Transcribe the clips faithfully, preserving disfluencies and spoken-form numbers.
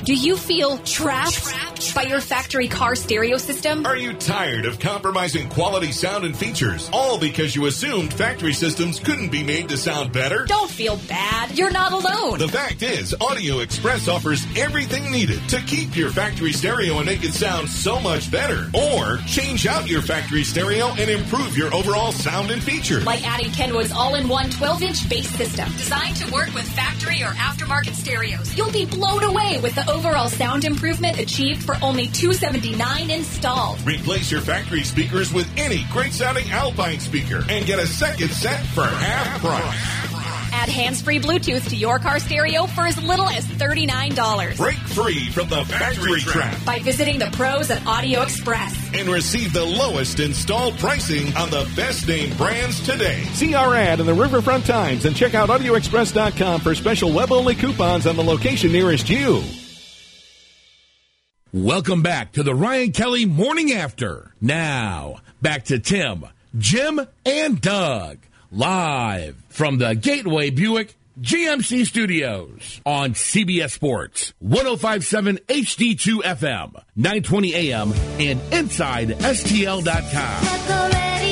Do you feel trapped, trapped by your factory car stereo system? Are you tired of compromising quality sound and features, all because you assumed factory systems couldn't be made to sound better? Don't feel bad. You're not alone. The fact is, Audio Express offers everything needed to keep your factory stereo and make it sound so much better. Or change out your factory stereo and improve your overall sound and features. Like adding Kenwood's all-in-one twelve-inch bass system, designed to work with factory or aftermarket stereos. You'll be blown away with the overall sound improvement achieved for only two hundred seventy-nine dollars installed. Replace your factory speakers with any great-sounding Alpine speaker and get a second set for half price. Add hands-free Bluetooth to your car stereo for as little as thirty-nine dollars. Break free from the factory trap by visiting the pros at Audio Express. And receive the lowest installed pricing on the best-name brands today. See our ad in the Riverfront Times and check out audio express dot com for special web-only coupons on the location nearest you. Welcome back to the Ryan Kelly Morning After. Now, back to Tim, Jim, and Doug, live from the Gateway Buick G M C Studios on C B S Sports, one oh five point seven H D two F M, nine twenty A M, and inside S T L dot com.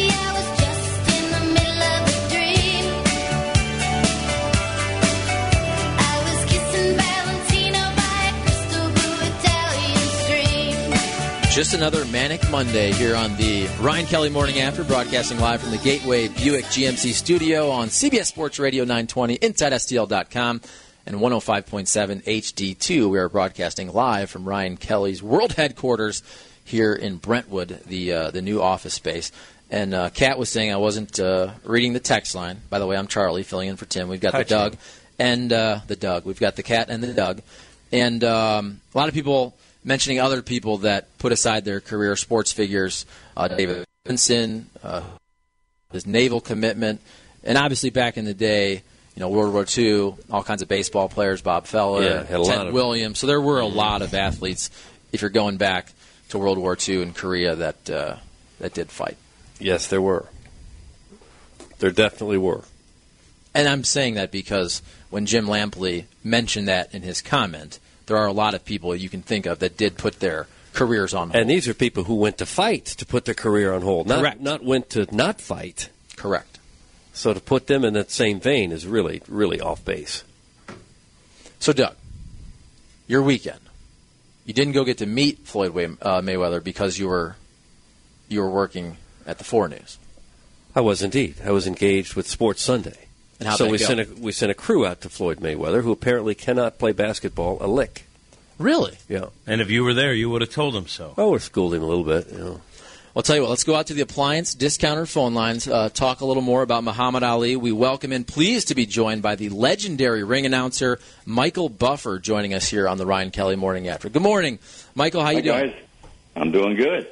Just another manic Monday here on the Ryan Kelly Morning After, broadcasting live from the Gateway Buick G M C studio on C B S Sports Radio nine twenty, inside S T L dot com, and one oh five point seven H D two. We are broadcasting live from Ryan Kelly's world headquarters here in Brentwood, the uh, the new office space. And uh, Kat was saying I wasn't uh, reading the text line. By the way, I'm Charlie, filling in for Tim. We've got Hi, the Doug Tim. and uh, the Doug. We've got the Kat and the Doug. And um, a lot of people mentioning other people that put aside their career sports figures, uh, David Vinson, uh, his naval commitment, and obviously back in the day, you know, World War Two, all kinds of baseball players, Bob Feller, Yeah, had a lot Ted of- Williams. So there were a lot of athletes, if you're going back to World War Two in Korea, that uh, that did fight. Yes, there were. There definitely were. And I'm saying that because when Jim Lampley mentioned that in his comment, there are a lot of people you can think of that did put their careers on hold. And these are people who went to fight to put their career on hold. Not, Correct. Not went to not fight. Correct. So to put them in that same vein is really, really off base. So, Doug, your weekend, you didn't go get to meet Floyd Way- uh, Mayweather because you were you were working at the four News. I was indeed. I was engaged with Sports Sunday. And how'd so that we go? sent a we sent a crew out to Floyd Mayweather, who apparently cannot play basketball a lick. Really? Yeah. And if you were there, you would have told him so. Oh, we schooled him a little bit. You know. Well, I'll tell you what, let's go out to the appliance discounter phone lines, uh, talk a little more about Muhammad Ali. We welcome in, pleased to be joined by the legendary ring announcer, Michael Buffer, joining us here on the Ryan Kelly Morning After. Good morning, Michael. How you Hi, doing? guys. I'm doing good.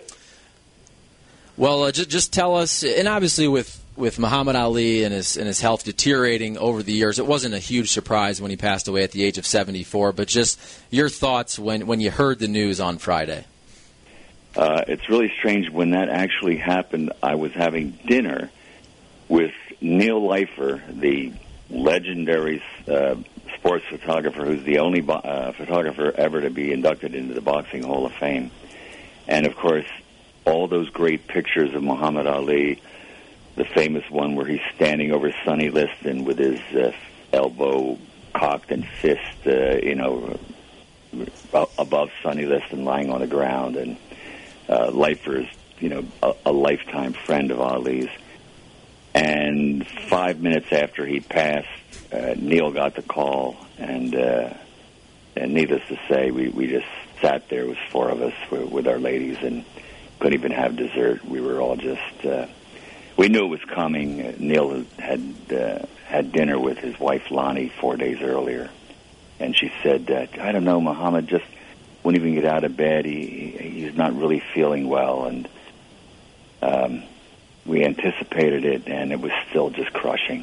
Well, uh, just, just tell us, and obviously with, with Muhammad Ali and his and his health deteriorating over the years, it wasn't a huge surprise when he passed away at the age of seventy-four, but just your thoughts when, when you heard the news on Friday. Uh, it's really strange when that actually happened. I was having dinner with Neil Leifer, the legendary uh, sports photographer who's the only bo- uh, photographer ever to be inducted into the Boxing Hall of Fame. And, of course, all those great pictures of Muhammad Ali, the famous one where he's standing over Sonny Liston with his uh, elbow cocked and fist, uh, you know, above Sonny Liston lying on the ground, and uh, Leifer's, you know, a, a lifetime friend of Ali's. And five minutes after he passed, uh, Neil got the call, and, uh, and needless to say, we, we just sat there, it was four of us with, with our ladies, and couldn't even have dessert. We were all just, uh, we knew it was coming. Uh, Neil had uh, had dinner with his wife Lonnie four days earlier, and she said, uh, I don't know, Muhammad just wouldn't even get out of bed. He, he's not really feeling well, and um, we anticipated it, and it was still just crushing.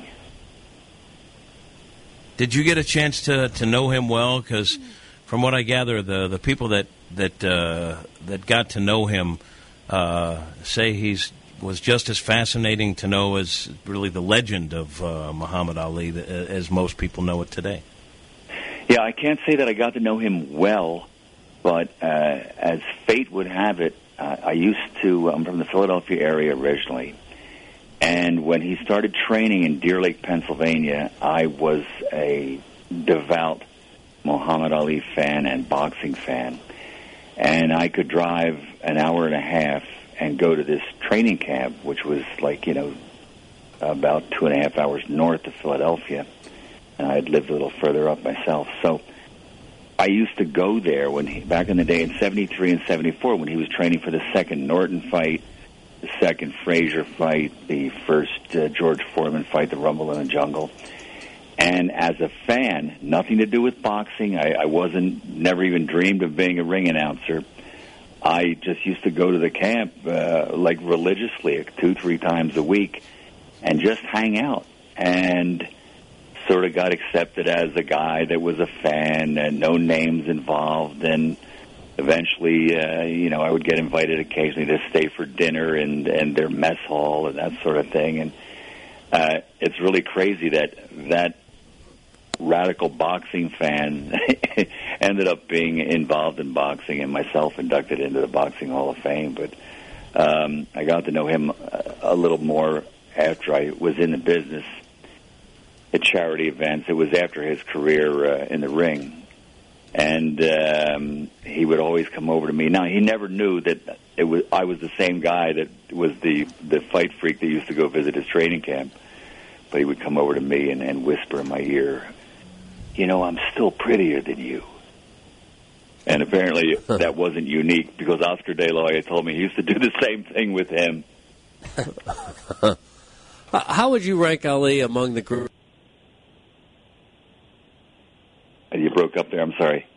Did you get a chance to, to know him well? Because from what I gather, the, the people that that uh, that got to know him uh, say he's was just as fascinating to know as really the legend of uh, Muhammad Ali as most people know it today. Yeah, I can't say that I got to know him well, but uh, as fate would have it, uh, I used to, I'm from the Philadelphia area originally, and when he started training in Deer Lake, Pennsylvania, I was a devout Muhammad Ali fan and boxing fan, and I could drive an hour and a half and go to this training camp, which was like, you know, about two and a half hours north of Philadelphia. And I had lived a little further up myself. So I used to go there when he, back in the day in seventy-three and seventy-four when he was training for the second Norton fight, the second Frazier fight, the first uh, George Foreman fight, the Rumble in the Jungle. And as a fan, nothing to do with boxing. I, I wasn't, never even dreamed of being a ring announcer. I just used to go to the camp uh, like religiously, two, three times a week, and just hang out. And sort of got accepted as a guy that was a fan and no names involved. And eventually, uh, you know, I would get invited occasionally to stay for dinner and, and their mess hall and that sort of thing. And uh, it's really crazy that that radical boxing fan ended up being involved in boxing and myself inducted into the Boxing Hall of Fame. But um, I got to know him a, a little more after I was in the business at charity events. It was after his career uh, in the ring. And um, he would always come over to me. Now, he never knew that it was I was the same guy that was the, the fight freak that used to go visit his training camp. But he would come over to me and, and whisper in my ear, you know, I'm still prettier than you. And apparently that wasn't unique because Oscar De La Hoya told me he used to do the same thing with him. How would you rank Ali among the group? You broke up there. I'm sorry.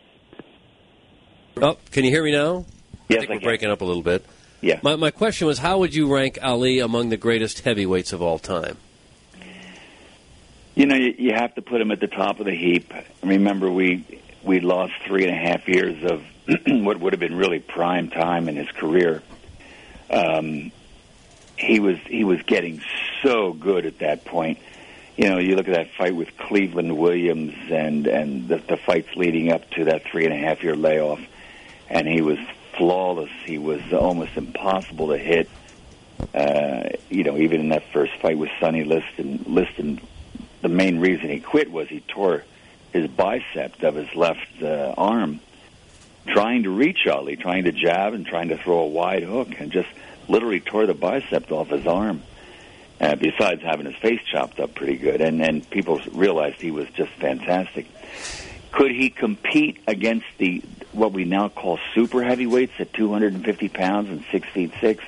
Oh, can you hear me now? Yes, I think I we're can. breaking up a little bit. Yeah. My, my question was, how would you rank Ali among the greatest heavyweights of all time? You know, you, you have to put him at the top of the heap. Remember, we we lost three and a half years of what would have been really prime time in his career. Um, he was he was getting so good at that point. You know, you look at that fight with Cleveland Williams and and the, the fights leading up to that three and a half year layoff, and he was flawless. He was almost impossible to hit. Uh, you know, even in that first fight with Sonny Liston, Liston. The main reason he quit was he tore his bicep of his left uh, arm trying to reach Ali, trying to jab and trying to throw a wide hook, and just literally tore the bicep off his arm, uh, besides having his face chopped up pretty good. And, and people realized he was just fantastic. Could he compete against the what we now call super heavyweights at two hundred fifty pounds and six feet six?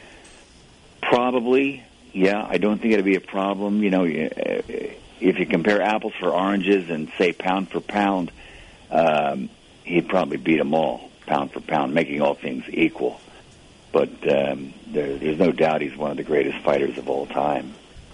Probably. Yeah, I don't think it'd be a problem. You know, if you compare apples for oranges and say pound for pound, um, he'd probably beat them all, pound for pound, making all things equal. But um, there, there's no doubt he's one of the greatest fighters of all time.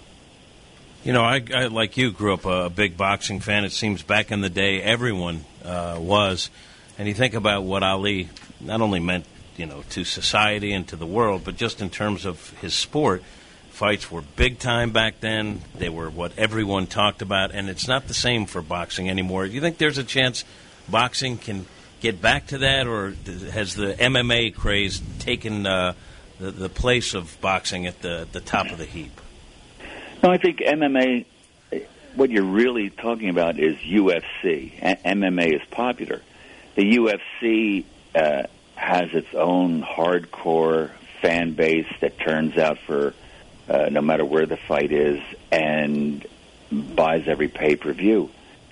You know, I, I like you, grew up a big boxing fan. It seems back in the day everyone uh, was. And you think about what Ali not only meant, you know, to society and to the world, but just in terms of his sport. Fights were big time back then. They were what everyone talked about, and it's not the same for boxing anymore. Do you think there's a chance boxing can get back to that, or has the M M A craze taken uh, the, the place of boxing at the, the top of the heap? No, I think M M A, what you're really talking about is U F C. A- M M A is popular. The U F C uh, has its own hardcore fan base that turns out for Uh, no matter where the fight is, and buys every pay-per-view.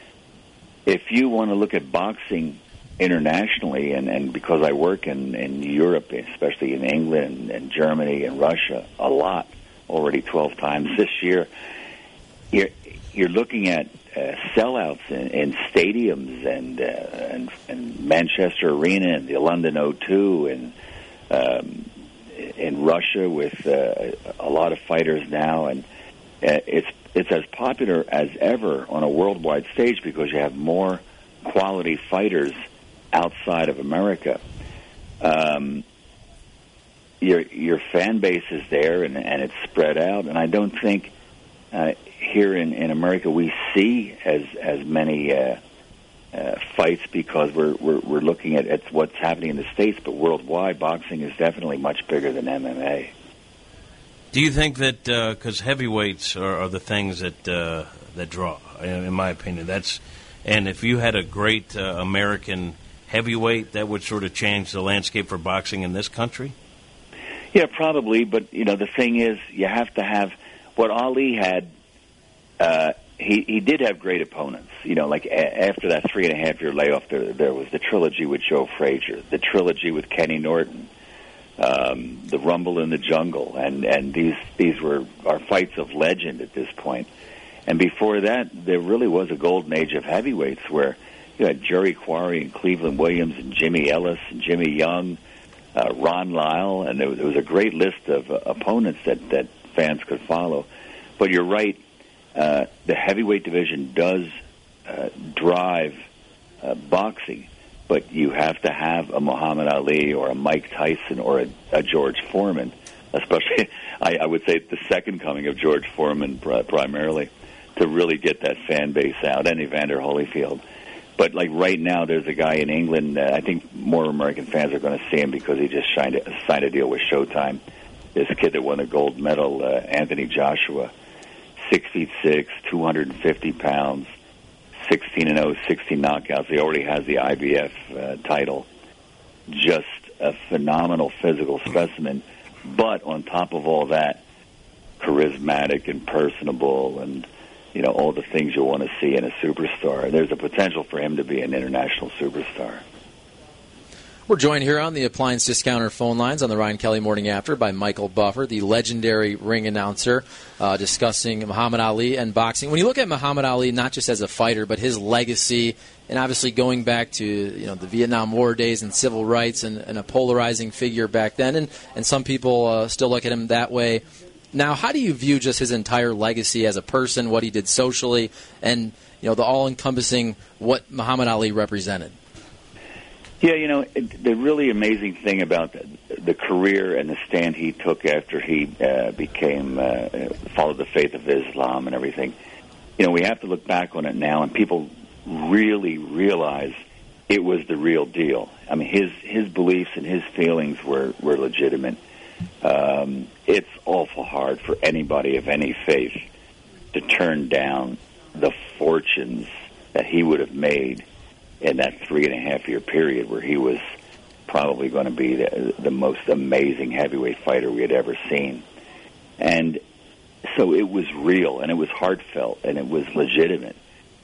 If you want to look at boxing internationally, and, and because I work in, in Europe, especially in England and Germany and Russia, a lot, already twelve times this year, you're, you're looking at uh, sellouts in, in stadiums and, uh, and, and Manchester Arena and the London O two and um, in Russia with uh, a lot of fighters now, and uh, it's it's as popular as ever on a worldwide stage because you have more quality fighters outside of America. Um, your your fan base is there, and, and it's spread out, and I don't think uh, here in, in America we see as as many uh, uh, fights because we're, we're we're looking at, at what's happening in the States, but worldwide, boxing is definitely much bigger than M M A. Do you think that because uh, heavyweights are, are the things that uh, that draw, in my opinion, that's and if you had a great uh, American heavyweight, that would sort of change the landscape for boxing in this country? Yeah, probably. But you know, the thing is, you have to have what Ali had. Uh, he he did have great opponents. You know, like a- after that three and a half year layoff, there there was the trilogy with Joe Frazier, the trilogy with Kenny Norton. Um, the Rumble in the Jungle, and, and these these were are fights of legend at this point. And before that, there really was a golden age of heavyweights where you had Jerry Quarry and Cleveland Williams and Jimmy Ellis and Jimmy Young, uh, Ron Lyle, and there was, there was a great list of uh, opponents that, that fans could follow. But you're right, uh, the heavyweight division does uh, drive uh, boxing. But you have to have a Muhammad Ali or a Mike Tyson or a, a George Foreman, especially, I, I would say, the second coming of George Foreman pr- primarily, to really get that fan base out, and Evander Holyfield. But, like, right now, there's a guy in England, uh, I think more American fans are going to see him because he just signed a, signed a deal with Showtime. This kid that won the gold medal, uh, Anthony Joshua, six feet six, two hundred fifty pounds, sixteen and oh, sixteen knockouts. He already has the I B F uh, title. Just a phenomenal physical specimen. But on top of all that, charismatic and personable and, you know, all the things you want to see in a superstar. There's a potential for him to be an international superstar. We're joined here on the Appliance Discounter phone lines on the Ryan Kelly Morning After by Michael Buffer, the legendary ring announcer, uh, discussing Muhammad Ali and boxing. When you look at Muhammad Ali, not just as a fighter, but his legacy, and obviously going back to you know the Vietnam War days and civil rights and, and a polarizing figure back then, and, and some people uh, still look at him that way. Now, how do you view just his entire legacy as a person, what he did socially, and you know the all-encompassing what Muhammad Ali represented? Yeah, you know, it, the really amazing thing about the, the career and the stand he took after he uh, became, uh, followed the faith of Islam and everything, you know, we have to look back on it now, and people really realize it was the real deal. I mean, his his beliefs and his feelings were, were legitimate. Um, it's awful hard for anybody of any faith to turn down the fortunes that he would have made in that three and a half year period where he was probably going to be the, the most amazing heavyweight fighter we had ever seen. And so it was real, and it was heartfelt, and it was legitimate.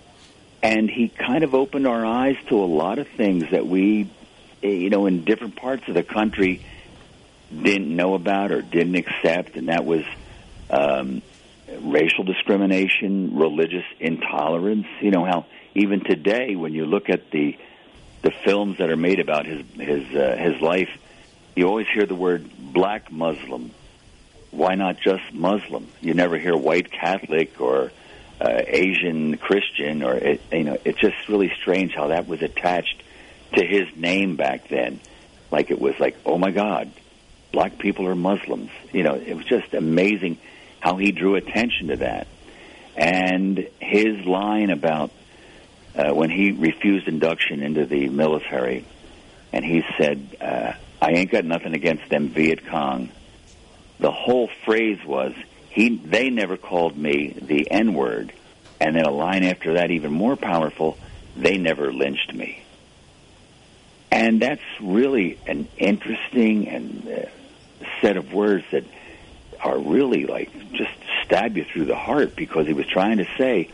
And he kind of opened our eyes to a lot of things that we, you know, in different parts of the country didn't know about or didn't accept, and that was um, racial discrimination, religious intolerance. You know, how even today, when you look at the the films that are made about his his uh, his life, you always hear the word black Muslim. Why not just Muslim? You never hear white Catholic or uh, Asian Christian, or it, you know, it's just really strange how that was attached to his name back then. Like it was like, oh my God, black people are Muslims. You know, it was just amazing how he drew attention to that. And his line about Uh, when he refused induction into the military, and he said, uh, I ain't got nothing against them Viet Cong. The whole phrase was, he, they never called me the N-word. And then a line after that, even more powerful, they never lynched me. And that's really an interesting and uh, set of words that are really like just stab you through the heart, because he was trying to say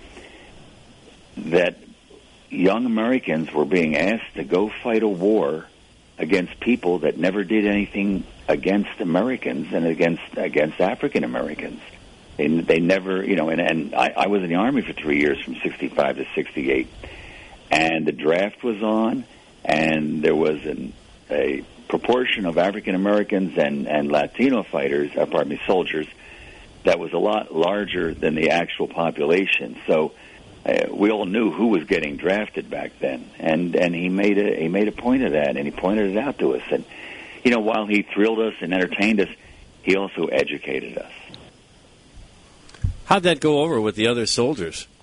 that young Americans were being asked to go fight a war against people that never did anything against Americans and against against African Americans. They, they never, you know, and, and I, I was in the Army for three years from sixty-five to sixty-eight, and the draft was on, and there was an, a proportion of African Americans and, and Latino fighters, uh, pardon me, soldiers, that was a lot larger than the actual population. So Uh, we all knew who was getting drafted back then, and and he made a he made a point of that, and he pointed it out to us. And you know, while he thrilled us and entertained us, he also educated us. How'd that go over with the other soldiers?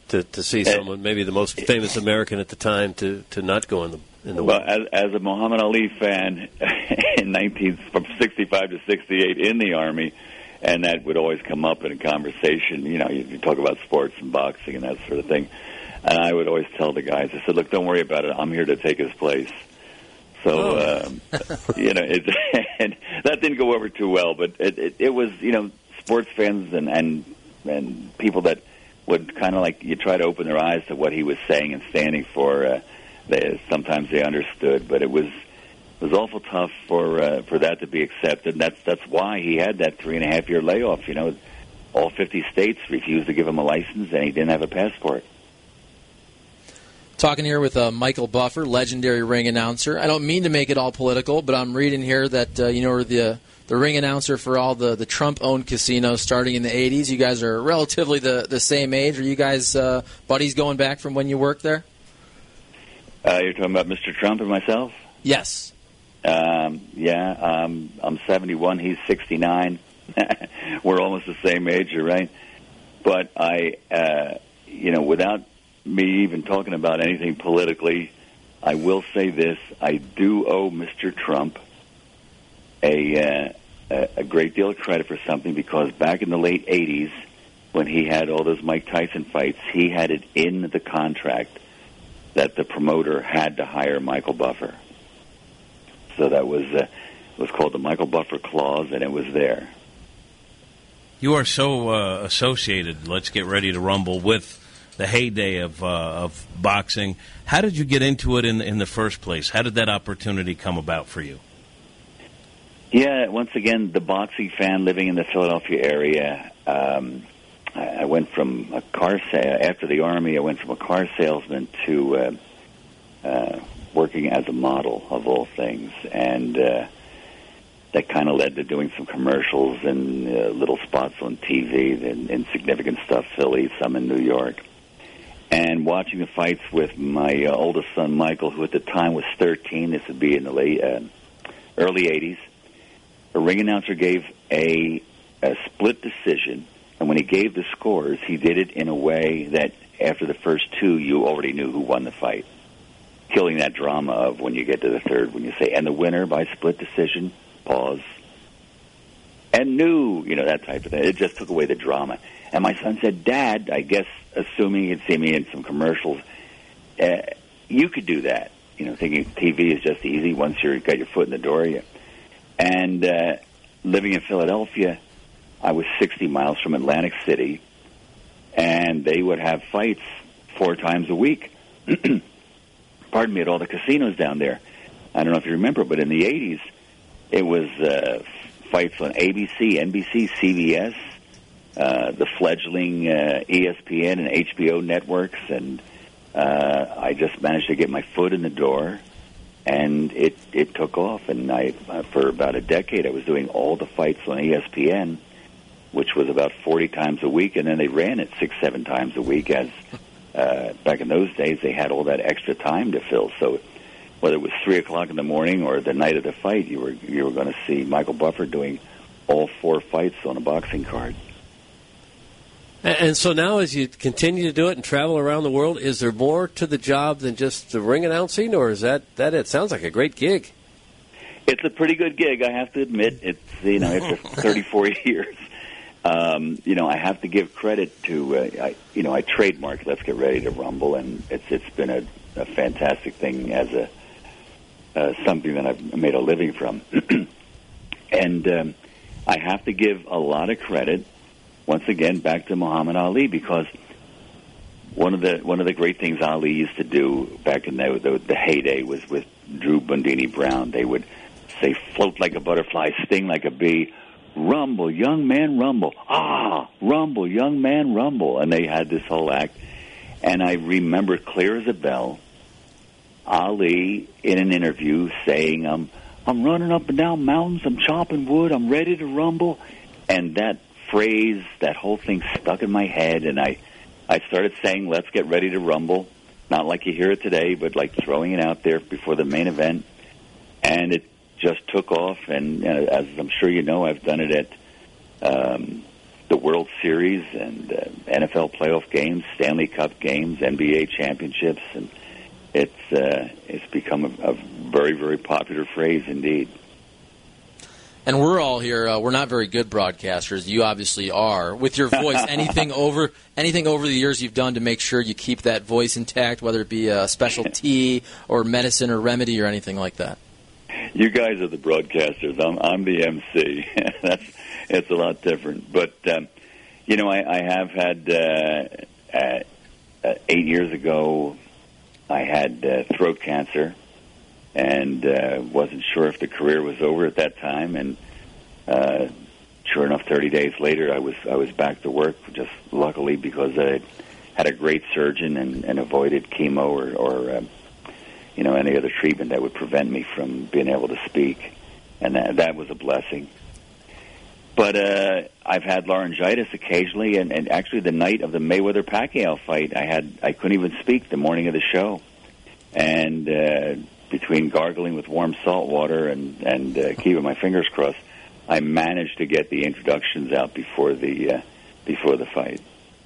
to, to see someone, maybe the most famous American at the time, to, to not go in the in the well, as, as a Muhammad Ali fan in nineteen from sixty-five to sixty-eight in the Army, and that would always come up in a conversation. You know, you, you talk about sports and boxing and that sort of thing. And I would always tell the guys, I said, look, don't worry about it. I'm here to take his place. So, oh. um, you know, it, and that didn't go over too well. But it, it, it was, you know, sports fans and, and, and people that would kind of like, you try to open their eyes to what he was saying and standing for. Uh, they, sometimes they understood. But it was it was awful tough for uh, for that to be accepted. And that's, that's why he had that three-and-a-half-year layoff. You know, all fifty states refused to give him a license, and he didn't have a passport. Talking here with uh, Michael Buffer, legendary ring announcer. I don't mean to make it all political, but I'm reading here that uh, you know we're the the ring announcer for all the, the Trump-owned casinos starting in the eighties. You guys are relatively the, the same age. Are you guys uh, buddies going back from when you worked there? Uh, you're talking about Mister Trump and myself? Yes. Um, yeah, um, I'm seventy-one. He's sixty-nine. We're almost the same age, you're right. But I, uh, you know, without me even talking about anything politically, I will say this: I do owe Mister Trump a uh, a great deal of credit for something, because back in the late eighties, when he had all those Mike Tyson fights, he had it in the contract that the promoter had to hire Michael Buffer. So that was uh, was called the Michael Buffer clause, and it was there. You are so uh, associated. Let's get ready to rumble with the heyday of uh, of boxing. How did you get into it in in the first place? How did that opportunity come about for you? Yeah, once again, the boxing fan living in the Philadelphia area. Um, I, I went from a car sa- after the Army. I went from a car salesman to uh, uh, working as a model of all things, and uh, that kind of led to doing some commercials and uh, little spots on T V, and insignificant stuff, Philly, some in New York. And watching the fights with my uh, oldest son, Michael, who at the time was thirteen. This would be in the late, uh, early eighties. A ring announcer gave a, a split decision, and when he gave the scores, he did it in a way that after the first two, you already knew who won the fight, killing that drama of when you get to the third, when you say, and the winner by split decision, pause, and knew, you know, that type of thing. It just took away the drama. And my son said, Dad, I guess, assuming he'd see me in some commercials, uh, you could do that. You know, thinking T V is just easy once you've got your foot in the door. You, and uh, living in Philadelphia, I was sixty miles from Atlantic City, and they would have fights four times a week. Pardon me, at all the casinos down there. I don't know if you remember, but in the eighties, it was uh, fights on A B C, N B C, C B S, uh, the fledgling uh, E S P N and H B O networks, and uh, I just managed to get my foot in the door, and it, it took off. And I, uh, for about a decade, I was doing all the fights on E S P N, which was about forty times a week, and then they ran it six, seven times a week, as uh, back in those days they had all that extra time to fill. So whether it was three o'clock in the morning or the night of the fight, you were you were going to see Michael Buffer doing all four fights on a boxing card. And so now, as you continue to do it and travel around the world, is there more to the job than just the ring announcing, or is that that it? Sounds like a great gig. It's a pretty good gig, I have to admit. It's you know, after thirty-four years, um, you know, I have to give credit to uh, I, you know, I trademarked Let's Get Ready to Rumble, and it's it's been a, a fantastic thing as a uh, something that I've made a living from, and um, I have to give a lot of credit. Once again, back to Muhammad Ali, because one of the one of the great things Ali used to do back in the, the, the heyday was with Drew Bundini Brown. They would say, "Float like a butterfly, sting like a bee, rumble, young man, rumble, ah, rumble, young man, rumble," and they had this whole act. And I remember clear as a bell, Ali in an interview saying, "I'm I'm running up and down mountains, I'm chopping wood, I'm ready to rumble," and that phrase, that whole thing stuck in my head, and I, I started saying, "Let's get ready to rumble," not like you hear it today, but like throwing it out there before the main event, and it just took off. And uh, as I'm sure you know, I've done it at um, the World Series and uh, N F L playoff games, Stanley Cup games, N B A championships, and it's uh, it's become a, a very, very popular phrase indeed. And we're all here. Uh, we're not very good broadcasters. You obviously are. With your voice, anything over anything over the years you've done to make sure you keep that voice intact, whether it be a special tea or medicine or remedy or anything like that? You guys are the broadcasters. I'm I'm the M C. That's it's a lot different. But um, you know, I, I have had uh, uh, uh, eight years ago. I had uh, throat cancer, and uh, wasn't sure if the career was over at that time. And uh, sure enough, thirty days later, I was I was back to work. Just luckily because I had a great surgeon and, and avoided chemo or, or uh, you know any other treatment that would prevent me from being able to speak, and that, that was a blessing. But uh, I've had laryngitis occasionally, and, and actually the night of the Mayweather-Pacquiao fight, I had I couldn't even speak the morning of the show, and uh, between gargling with warm salt water and and uh, keeping my fingers crossed, I managed to get the introductions out before the uh, before the fight.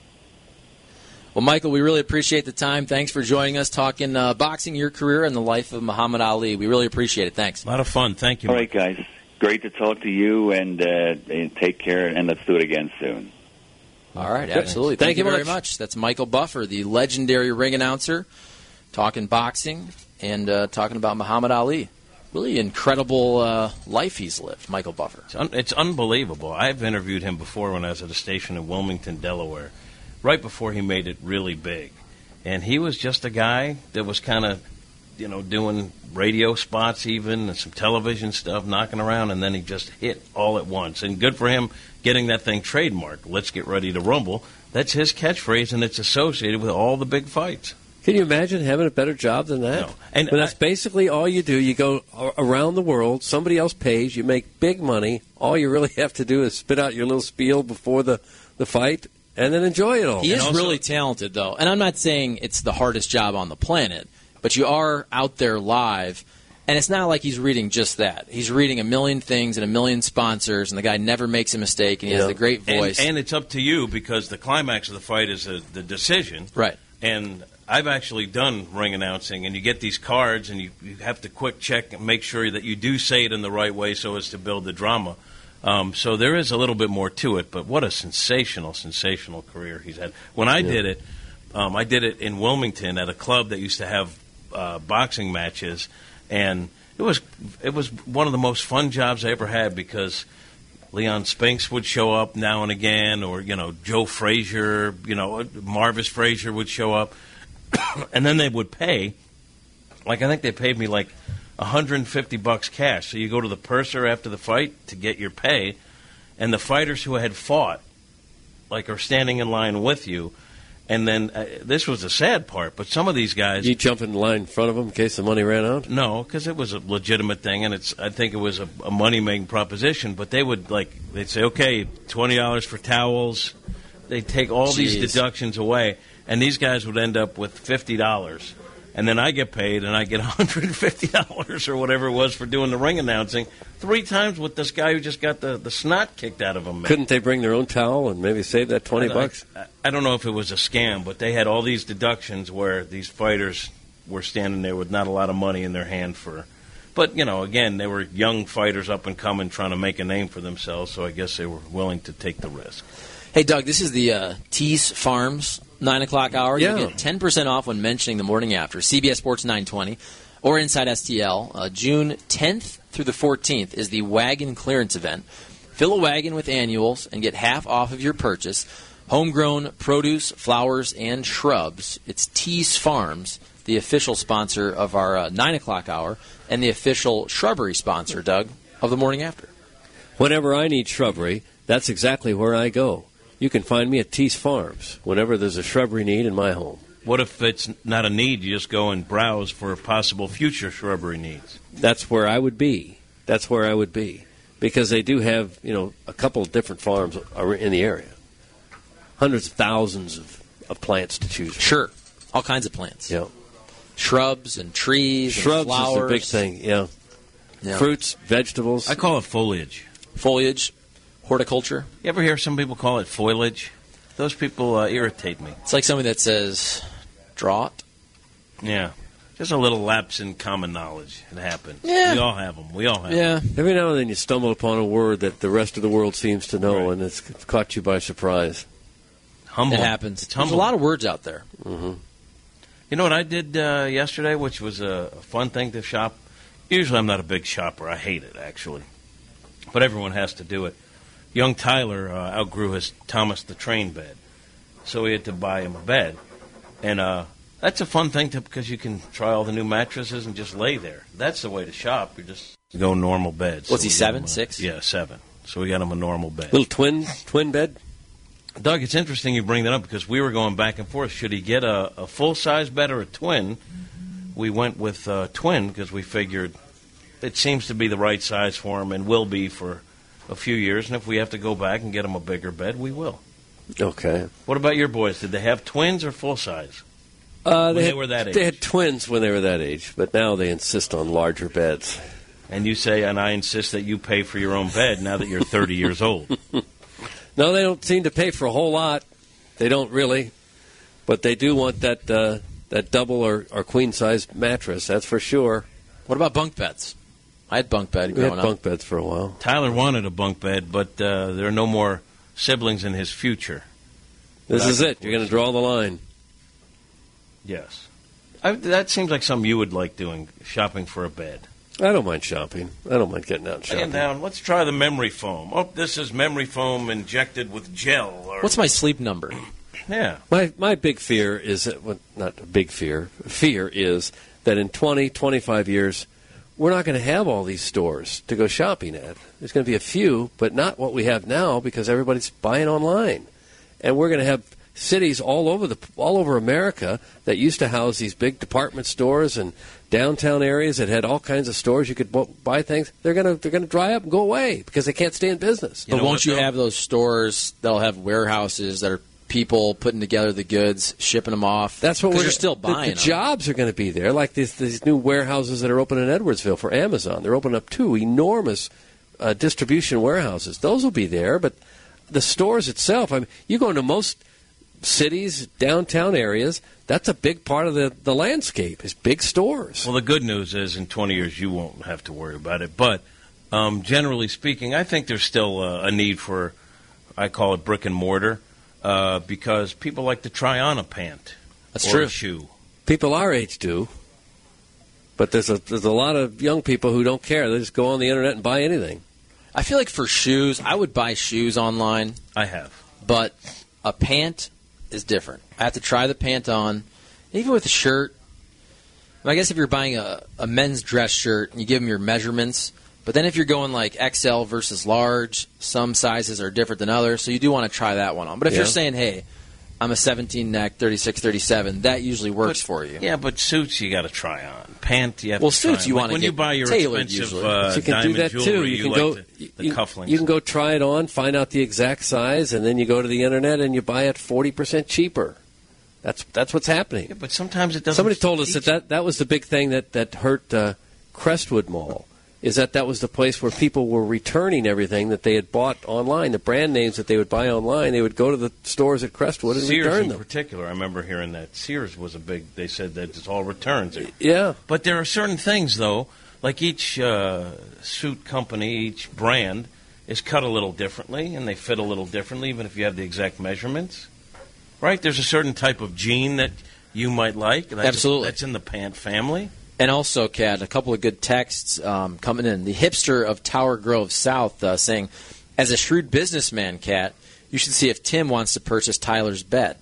Well, Michael, we really appreciate the time. Thanks for joining us, talking uh, boxing, your career, and the life of Muhammad Ali. We really appreciate it. Thanks. A lot of fun. Thank you. All right, guys. Great to talk to you, and, uh, and take care, and let's do it again soon. All right, absolutely. Thank, Thank you very much. much. That's Michael Buffer, the legendary ring announcer, talking boxing and uh, talking about Muhammad Ali. Really incredible uh, life he's lived, Michael Buffer. It's, un- it's unbelievable. I've interviewed him before when I was at a station in Wilmington, Delaware, right before he made it really big. And he was just a guy that was kind of, you know, doing radio spots even and some television stuff, knocking around, and then he just hit all at once. And good for him getting that thing trademarked. Let's get ready to rumble. That's his catchphrase, and it's associated with all the big fights. Can you imagine having a better job than that? No. And but that's I, basically all you do. You go around the world, somebody else pays, you make big money. All you really have to do is spit out your little spiel before the, the fight and then enjoy it all. He and is also, really talented, though. And I'm not saying it's the hardest job on the planet, but you are out there live, and it's not like he's reading just that. He's reading a million things and a million sponsors, and the guy never makes a mistake, and he yeah. has a great voice. And, and it's up to you because the climax of the fight is a, the decision. Right. And I've actually done ring announcing, and you get these cards, and you, you have to quick check and make sure that you do say it in the right way so as to build the drama. Um, so there is a little bit more to it, but what a sensational, sensational career he's had. When I yeah. did it, um, I did it in Wilmington at a club that used to have uh, boxing matches, and it was it was one of the most fun jobs I ever had because Leon Spinks would show up now and again, or, you know, Joe Frazier, you know, Marvis Frazier would show up, and then they would pay, like I think they paid me like one hundred fifty bucks cash. So you go to the purser after the fight to get your pay, and the fighters who had fought, like, are standing in line with you. And then uh, this was the sad part, but some of these guys... You jump in the line in front of them in case the money ran out? No, because it was a legitimate thing, and it's I think it was a, a money-making proposition. But they would, like, they'd say, okay, twenty dollars for towels. They'd take all Jeez. these deductions away, and these guys would end up with fifty dollars. And then I get paid, and I get one hundred fifty dollars or whatever it was for doing the ring announcing, three times with this guy who just got the, the snot kicked out of him. Man. Couldn't they bring their own towel and maybe save that twenty I, bucks? I, I don't know if it was a scam, but they had all these deductions where these fighters were standing there with not a lot of money in their hand for... But, you know, again, they were young fighters up and coming trying to make a name for themselves, so I guess they were willing to take the risk. Hey, Doug, this is the uh, Tease Farms nine o'clock hour. Yeah. You get ten percent off when mentioning the morning after. C B S Sports nine twenty or Inside S T L. Uh, June tenth through the fourteenth is the wagon clearance event. Fill a wagon with annuals and get half off of your purchase. Homegrown produce, flowers, and shrubs. It's Tease Farms, the official sponsor of our uh, nine o'clock hour and the official shrubbery sponsor, Doug, of the morning after. Whenever I need shrubbery, that's exactly where I go. You can find me at Tease Farms whenever there's a shrubbery need in my home. What if it's not a need? You just go and browse for possible future shrubbery needs. That's where I would be. That's where I would be. Because they do have, you know, a couple of different farms in the area. Hundreds of thousands of, of plants to choose from. Sure. All kinds of plants. Yeah. Shrubs and trees Shrubs and flowers. is the big thing, yeah. yeah. Fruits, vegetables. I call it foliage. Foliage. horticulture. You ever hear some people call it foliage? Those people uh, irritate me. It's like something that says drought. Yeah. Just a little lapse in common knowledge. It happens. Yeah. We all have them. We all have Yeah. them. Every now and then you stumble upon a word that the rest of the world seems to know, Right. and it's caught you by surprise. Humble. It happens. It's There's humble. a lot of words out there. Mm-hmm. You know what I did uh, yesterday, which was a, a fun thing to shop? Usually I'm not a big shopper. I hate it, actually. But everyone has to do it. Young Tyler uh, outgrew his Thomas the Train bed, so he had to buy him a bed. And uh, that's a fun thing to because you can try all the new mattresses and just lay there. That's the way to shop. You just go normal beds. What's he, we got seven, him a- six? Yeah, seven. So we got him a normal bed. Little twin twin bed? Doug, it's interesting you bring that up because we were going back and forth. Should he get a, a full-size bed or a twin? We went with uh, twin because we figured it seems to be the right size for him and will be for a few years. And if we have to go back and get him a bigger bed, we will. Okay. What about your boys? Did they have twins or full-size? Uh, When they had, were that age. They had twins when they were that age, but now they insist on larger beds. And you say, and I insist that you pay for your own bed now that you're thirty years old. No, they don't seem to pay for a whole lot. They don't really. But they do want that uh, that double or, or queen-size mattress, that's for sure. What about bunk beds? I had bunk bed We growing had up. bunk beds for a while. Tyler wanted a bunk bed, but uh, there are no more siblings in his future. This But is I- it. You're going to draw the line. Yes. I, that seems like something you would like doing, shopping for a bed. I don't mind shopping. I don't mind getting out and Laying shopping. down, let's try the memory foam. Oh, this is memory foam injected with gel. Or, What's my sleep number? Yeah. My my big fear is that, well, not a big fear. Fear is that in twenty, twenty-five years, we're not going to have all these stores to go shopping at. There's going to be a few, but not what we have now because everybody's buying online, and we're going to have cities all over the all over America that used to house these big department stores and downtown areas that had all kinds of stores you could bu- buy things. They're going to they're going to dry up and go away because they can't stay in business. But won't you have those stores that'll have warehouses that are people putting together the goods, shipping them off? That's what 'Cause we're you're still the- buying The, them. jobs are going to be there, like these these new warehouses that are open in Edwardsville for Amazon. They're opening up two enormous uh, distribution warehouses. Those will be there, but the stores itself. I mean, you go into most cities, downtown areas. That's a big part of the, the landscape. Is big stores. Well, the good news is in twenty years you won't have to worry about it. But um, generally speaking, I think there's still uh, a need for, I call it brick and mortar, uh, because people like to try on a pant That's or true. a shoe. People our age do, but there's a there's a lot of young people who don't care. They just go on the internet and buy anything. I feel like for shoes, I would buy shoes online, I have. but a pant is different. I have to try the pant on, even with a shirt. I guess if you're buying a, a men's dress shirt and you give them your measurements, but then if you're going like X L versus large, some sizes are different than others, so you do want to try that one on. But if Yeah. you're saying, hey, I'm a seventeen neck, thirty-six, thirty-seven, that usually works But- for you. Yeah, but suits you got to try on. Pant you have Well, to try suits on. you Like wanna when get you buy your tailored expensive usually. uh, So you can do diamond that jewelry. too. You, can like go. the, the you, cufflinks. you can go try it on, find out the exact size, and then you go to the internet and you buy it forty percent cheaper. That's that's what's happening. Yeah, but sometimes it doesn't. Somebody told us that, teach- that that was the big thing that that hurt uh, Crestwood Mall. Is that that was the place where people were returning everything that they had bought online, the brand names that they would buy online. They would go to the stores at Crestwood and Sears return in them. particular, I remember hearing that Sears was a big. They said that it's all returns. Yeah, But there are certain things, though, like each uh, suit company, each brand is cut a little differently, and they fit a little differently, even if you have the exact measurements. Right? There's a certain type of jean that you might like. That's, Absolutely. That's in the pant family. And also, Kat, a couple of good texts um, coming in. The hipster of Tower Grove South uh, saying, as a shrewd businessman, Kat, you should see if Tim wants to purchase Tyler's bed.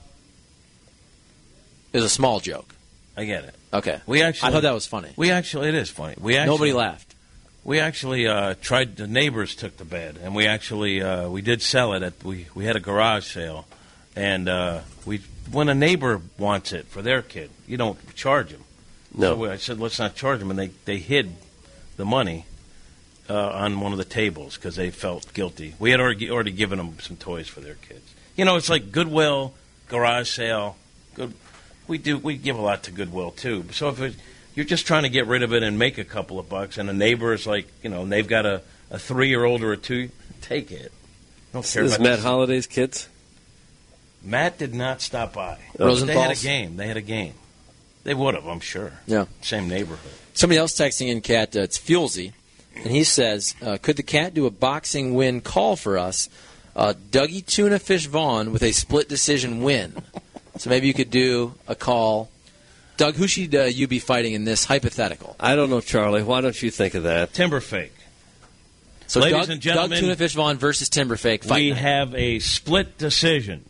It was a small joke. I get it. Okay. We actually, I thought that was funny. We actually, it is funny. We actually, Nobody laughed. We actually uh, tried. The neighbors took the bed, and we actually uh, we did sell it at. We we had a garage sale, and uh, we when a neighbor wants it for their kid, you don't charge them. no. So I said, let's not charge them, and they they hid the money uh, on one of the tables because they felt guilty. We had already already given them some toys for their kids. You know, it's like Goodwill, garage sale. Good. We do. We give a lot to Goodwill too. So if it, you're just trying to get rid of it and make a couple of bucks, and a neighbor is like, you know, and they've got a, a three-year-old or a two take it. Don't care This is about Matt this. Holliday's kids? Matt did not stop by. Rosenthal's? They had a game. They had a game. They would have, I'm sure. Yeah. Same neighborhood. Somebody else texting in, Cat, uh, it's Fuelsy, and he says, uh, could the Cat do a boxing win call for us? Uh, Dougie Tuna Fish Vaughn with a split decision win. So maybe you could do a call. Doug, who should uh, you be fighting in this hypothetical? I don't know, Charlie. Why don't you think of that? Timberfake. So Ladies Doug, and gentlemen, Doug Tuna Fish Vaughn versus Timberfake. Fight we night. have a split decision.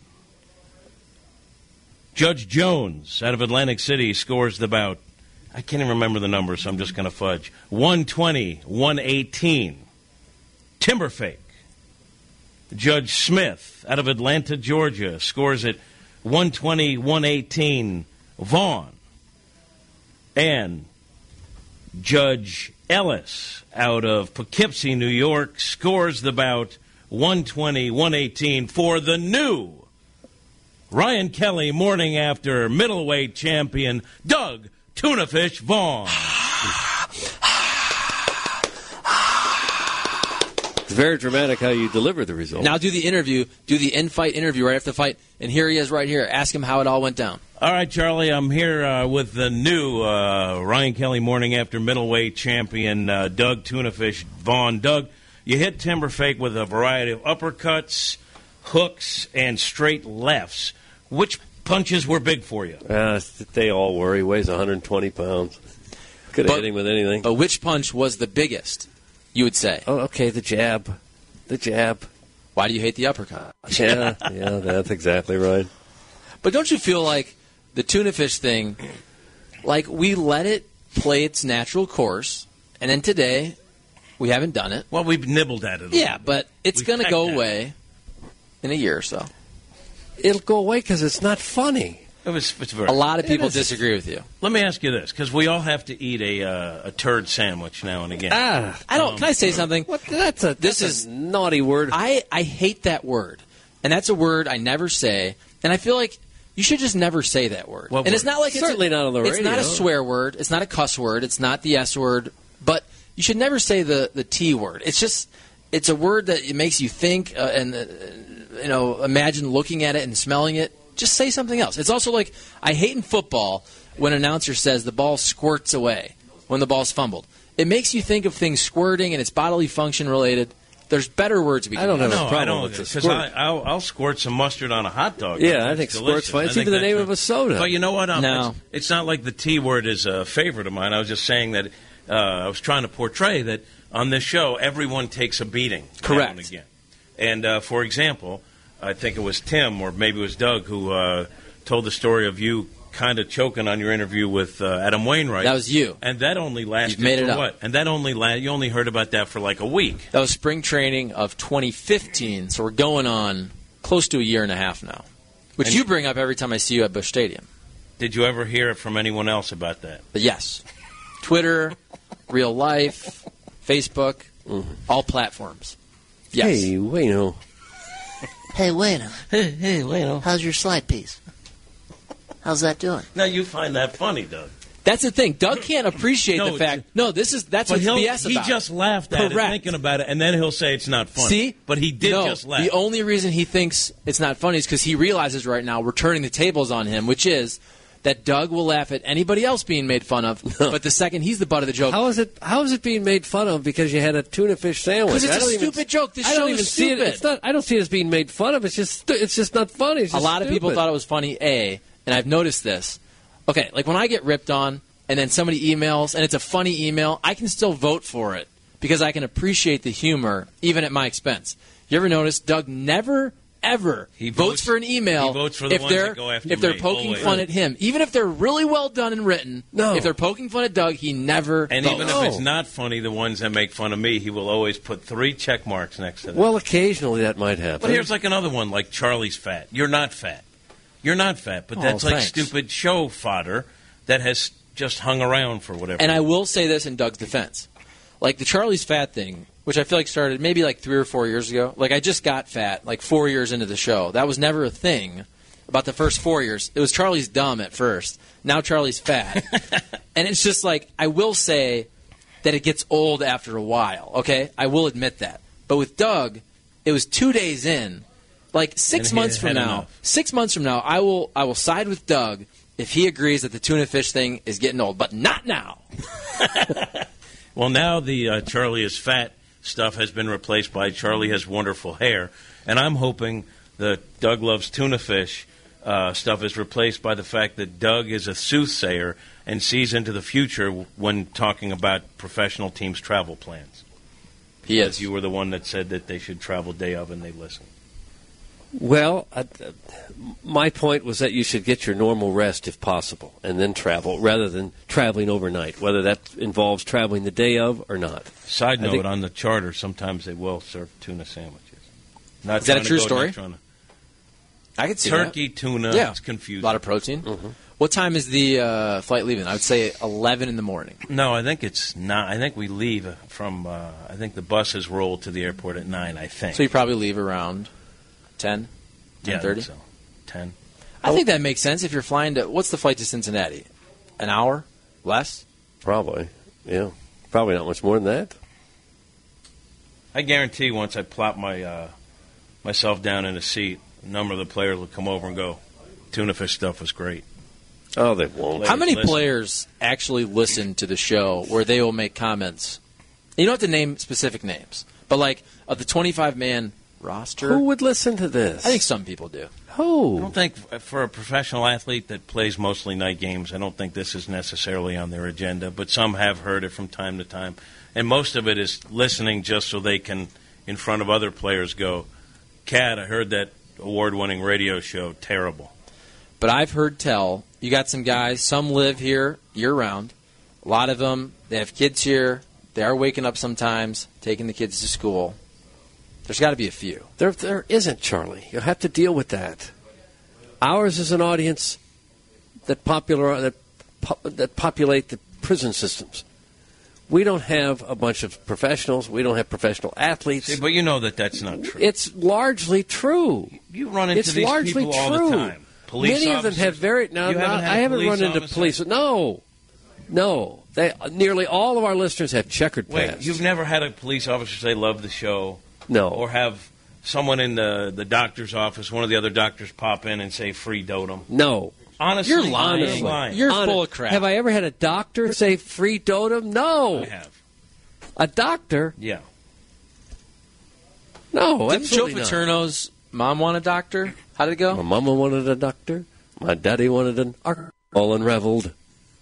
Judge Jones out of Atlantic City scores the bout. I can't even remember the number, so I'm just going to fudge. one twenty, one eighteen. Timberfake. Judge Smith out of Atlanta, Georgia scores it one twenty, one eighteen. Vaughn. And Judge Ellis out of Poughkeepsie, New York scores the bout one twenty, one eighteen for the new Ryan Kelly morning after middleweight champion Doug Tunafish Vaughn. It's very dramatic how you deliver the result. Now do the interview, do the in-fight interview right after the fight, and here he is right here. Ask him how it all went down. All right, Charlie, I'm here uh, with the new uh, Ryan Kelly morning after middleweight champion uh, Doug Tunafish Vaughn. Doug, you hit Timberfake with a variety of uppercuts, hooks, and straight lefts. Which punches were big for you? Uh, they all were. He weighs one hundred twenty pounds. Could have But- hit him with anything. But which punch was the biggest, you would say? Oh, okay, the jab. The jab. Why do you hate the uppercut? Yeah, yeah, that's exactly right. But don't you feel like the tuna fish thing, like we let it play its natural course, and then today we haven't done it? Well, we've nibbled at it a Yeah, little bit. but it's We've going to pecked go at it. away in a year or so. It'll go away because it's not funny. It was, it's very A lot of It people is. disagree with you. Let me ask you this, because we all have to eat a uh, a turd sandwich now and again. Ah, I don't. Can I say something? what? That's a This that's is- a naughty word. I, I hate that word. And that's a word I never say. And I feel like you should just never say that word. What and word? it's not like it's Certainly a, not on the It's not a radio. swear word. It's not a cuss word. It's not the S word. But you should never say the, the T word. It's just, it's a word that it makes you think uh, and, uh, you know, imagine looking at it and smelling it. Just say something else. It's also like, I hate in football when an announcer says the ball squirts away when the ball's fumbled. It makes you think of things squirting and it's bodily function related. There's better words we can I don't use. have a No, problem I don't, with the because squirt. I'll, I'll squirt some mustard on a hot dog. Yeah, I It's think delicious. squirt's fine. I It's think even the that's name a- of a soda. But you know what? Um, No. it's, it's not like the T word is a favorite of mine. I was just saying that uh, I was trying to portray that on this show, everyone takes a beating. Correct. Now and again. And uh, for example, I think it was Tim or maybe it was Doug who uh, told the story of you kind of choking on your interview with uh, Adam Wainwright. That was you. And that only lasted You've made for it up. what? And that only la- you only heard about that for like a week. That was spring training of twenty fifteen, so we're going on close to a year and a half now, which And- you bring up every time I see you at Busch Stadium. Did you ever hear it from anyone else about that? But yes, Twitter, real life, Facebook, all platforms. Yes. Hey, Wayno. Hey, Wayno, Hey, hey, wait. how's your slide piece? How's that doing? Now you find that funny, Doug. That's the thing. Doug can't appreciate No, the fact. No, this is that's But what's he'll, B S he about. just laughed at Correct. it, thinking about it, and then he'll say it's not funny. See? But he did no, just laugh. The only reason he thinks it's not funny is because he realizes right now we're turning the tables on him, which is that Doug will laugh at anybody else being made fun of, but the second he's the butt of the joke. How is it? How is it being made fun of because you had a tuna fish sandwich? Because it's I a don't even- stupid joke. This I show don't is even see it. stupid. It's not. I don't see it as being made fun of. It's just. stu- It's just not funny. It's A just lot of people stupid. thought it was funny, A, and I've noticed this. Okay, like when I get ripped on and then somebody emails and it's a funny email, I can still vote for it because I can appreciate the humor even at my expense. You ever notice Doug never, ever He votes, votes- for an email he votes for the if ones they're, that go after if they're me, poking always. fun at him. Even if they're really well done and written, No. if they're poking fun at Doug, he never and votes. even No. if it's not funny, the ones that make fun of me, he will always put three check marks next to them. Well, occasionally that might happen. But here's like another one, like Charlie's fat. You're not fat. You're not fat, but Oh, that's like thanks. stupid show fodder that has just hung around for whatever. And I will say this in Doug's defense. Like the Charlie's fat thing, which I feel like started maybe like three or four years ago. Like I just got fat like four years into the show. That was never a thing about the first four years. It was Charlie's dumb at first. Now Charlie's fat. And it's just like, I will say that it gets old after a while, okay? I will admit that. But with Doug, It was two days in. Like six And he months from had now, enough. six months from now, I will I will side with Doug if he agrees that the tuna fish thing is getting old, but not now. Well, now the uh, Charlie is fat stuff has been replaced by Charlie has wonderful hair, and I'm hoping the Doug loves tuna fish uh, stuff is replaced by the fact that Doug is a soothsayer and sees into the future when talking about professional teams' travel plans. He is. You were the one that said that they should travel day of, and they listen. Well, uh, my point was that you should get your normal rest if possible, and then travel, rather than traveling overnight, whether that involves traveling the day of or not. Side I note, think- on the charter, sometimes they will serve tuna sandwiches. Not Is that a trying to true go- story? not trying to- I could see Turkey, that. tuna, Yeah. it's confusing. A lot of protein. What time is the uh, flight leaving? I would say eleven in the morning. No, I think it's not. I think we leave from, uh, I think the buses roll to the airport at nine, I think. So you probably leave around ten, Yeah, I ten thirty? think so. ten. I think that makes sense if you're flying to, what's the flight to Cincinnati? An hour? Less? Probably, yeah. Probably not much more than that. I guarantee once I plop my uh, myself down in a seat, a number of the players will come over and go, tuna fish stuff was great. Oh, they won't. How many Listen. players actually listen to the show where they will make comments? You don't have to name specific names, but like of the twenty-five man roster, Who would listen to this? I think some people do. I Who? don't think for a professional athlete that plays mostly night games, I don't think this is necessarily on their agenda, but some have heard it from time to time. And most of it is listening just so they can, in front of other players, go, Cat, I heard that award-winning radio show, terrible. But I've heard tell, you got some guys, some live here year-round. A lot of them, they have kids here. They are waking up sometimes, taking the kids to school. There's got to be a few. There, there isn't, Charlie. You'll have to deal with that. Ours is an audience that popular that po- that populate the prison systems. We don't have a bunch of professionals. We don't have professional athletes. See, but you know that that's not true. It's largely true. You run into it's these largely people true. all the time. Police Many of them officers. have very. Now, You now, haven't had I a haven't police run into officer? police. No, no. They nearly all of our listeners have checkered Wait, past. you've never had a police officer say love the show? No. Or have someone in the, the doctor's office, one of the other doctors, pop in and say free dotem? No. Honestly, You're lying. you're lying. You're Hon- full of crap. Have I ever had a doctor say free dotem? No. I have. A doctor? Yeah. No, Didn't Joe absolutely not. Paterno's mom want a doctor? How did it go? My mama wanted a doctor. My daddy wanted an arc. All unraveled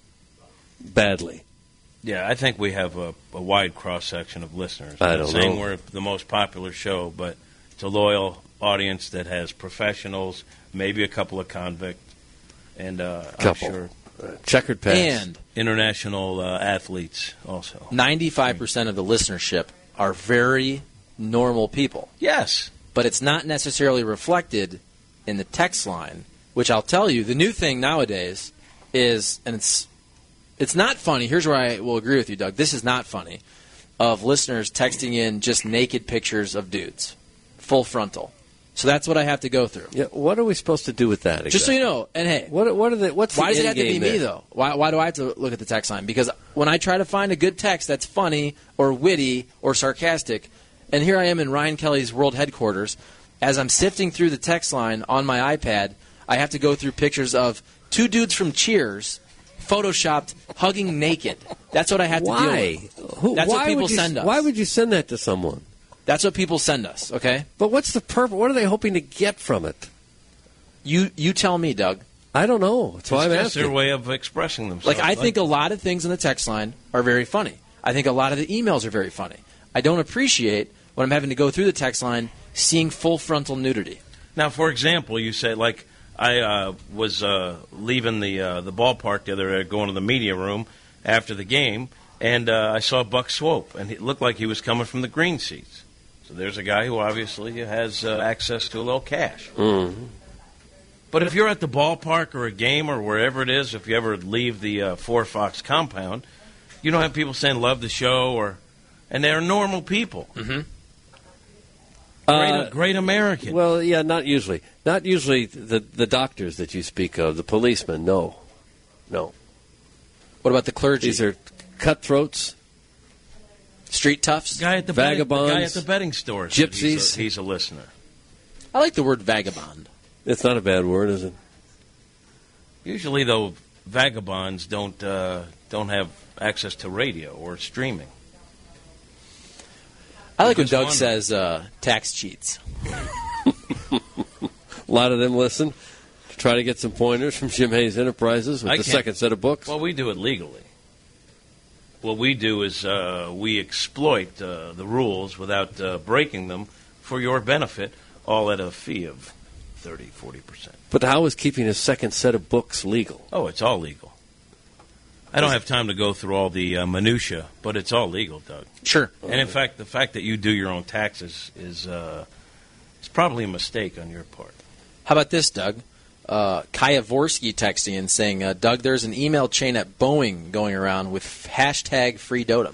badly. Yeah, I think we have a, a wide cross-section of listeners. I I'm don't not saying know. we're the most popular show, but it's a loyal audience that has professionals, maybe a couple of convicts, and uh, I'm Couple. sure Uh, checkered past. And international uh, athletes also. ninety-five percent of the listenership are very normal people. Yes. But it's not necessarily reflected in the text line, which I'll tell you, the new thing nowadays is, and it's it's not funny. Here's where I will agree with you, Doug. This is not funny, of listeners texting in just naked pictures of dudes, full frontal. So that's what I have to go through. Yeah, what are we supposed to do with that? Exactly? Just so you know, and hey, what what are the what's why the does it have to be end me, game there? though? Why, why do I have to look at the text line? Because when I try to find a good text that's funny or witty or sarcastic, and here I am in Ryan Kelly's world headquarters, as I'm sifting through the text line on my iPad, I have to go through pictures of two dudes from Cheers, photoshopped, hugging naked. That's what I have to Why? deal with. Who, That's why what people would you, send us. Why would you send that to someone? That's what people send us, okay? But what's the purpose? What are they hoping to get from it? You you tell me, Doug. I don't know. That's why It's I'm just asking. their way of expressing themselves. Like, I think a lot of things in the text line are very funny. I think a lot of the emails are very funny. I don't appreciate when I'm having to go through the text line seeing full frontal nudity. Now, for example, you say, like, I uh, was uh, leaving the uh, the ballpark the other day, going to the media room after the game, and uh, I saw Buck Swope, and it looked like he was coming from the green seats. So there's a guy who obviously has uh, access to a little cash. Mm-hmm. But if you're at the ballpark or a game or wherever it is, if you ever leave the uh, Four Fox compound, you don't have people saying love the show, or and they're normal people. Mm-hmm. Great, Uh, great American. Well, yeah, not usually. Not usually the the doctors that you speak of, the policemen. No, no. What about the clergy? These are cutthroats. Street toughs? Guy at the Vagabonds. Betting, the guy at the betting store. said Gypsies. He's a, he's a listener. I like the word vagabond. It's not a bad word, is it? Usually, though, vagabonds don't uh, don't have access to radio or streaming. I like when Just Doug wonder. says uh, tax cheats. A lot of them listen to try to get some pointers from Jim Hayes Enterprises with I the can't- second set of books. Well, we do it legally. What we do is uh, we exploit uh, the rules without uh, breaking them for your benefit, all at a fee of thirty, forty percent. But how is keeping a second set of books legal? Oh, it's all legal. I don't have time to go through all the uh, minutia, but it's all legal, Doug. Sure. And in fact, the fact that you do your own taxes is uh, it's probably a mistake on your part. How about this, Doug? Uh, Kaya Vorsky texting and saying, uh, Doug, there's an email chain at Boeing going around with hashtag free Dotem.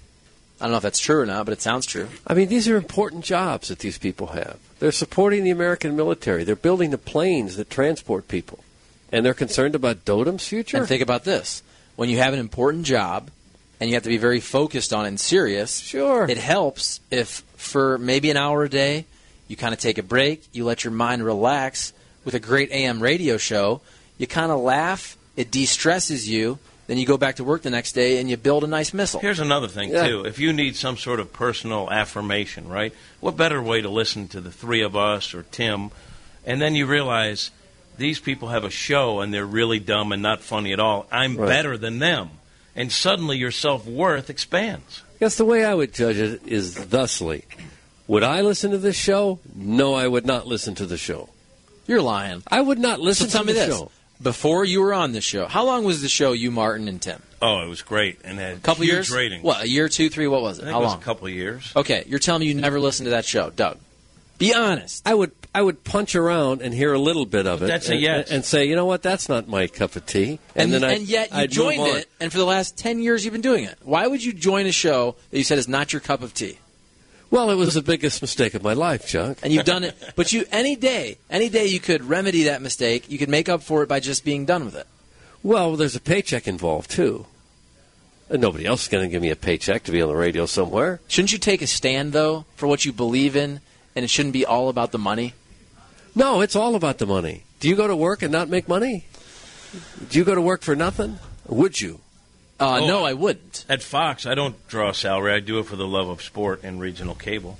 I don't know if that's true or not, but it sounds true. I mean, these are important jobs that these people have. They're supporting the American military. They're building the planes that transport people. And they're concerned about Dotem's future? And think about this. When you have an important job and you have to be very focused on it and serious, Sure. it helps if for maybe an hour a day you kind of take a break, you let your mind relax with a great A M radio show, you kind of laugh, it de-stresses you, then you go back to work the next day and you build a nice missile. Here's another thing, Yeah. too. If you need some sort of personal affirmation, right, what better way to listen to the three of us or Tim, and then you realize these people have a show and they're really dumb and not funny at all. I'm Right. better than them. And suddenly your self-worth expands. I guess the way I would judge it is thusly. Would I listen to this show? No, I would not listen to the show. You're lying. I would not listen So tell to me the this. show. Before you were on the show, how long was the show, you, Martin, and Tim? Oh, it was great. And had A couple huge years? ratings. What, a year, two, three? What was it? I think How it was long? a couple of years. Okay, you're telling me you never listened to that show, Doug. Be honest. I would I would punch around and hear a little bit of it. That's a and, yes. and say, you know what, that's not my cup of tea. And, then I, and yet you I'd move joined on. it, and for the last ten years you've been doing it. Why would you join a show that you said is not your cup of tea? Well, it was the biggest mistake of my life, Chuck. And you've done it, but you any day, any day you could remedy that mistake. You could make up for it by just being done with it. Well, there's a paycheck involved, too. And nobody else is going to give me a paycheck to be on the radio somewhere. Shouldn't you take a stand, though, for what you believe in, and it shouldn't be all about the money? No, it's all about the money. Do you go to work and not make money? Do you go to work for nothing? Or would you? Uh, Oh. no, I wouldn't. At Fox, I don't draw a salary. I do it for the love of sport and regional cable.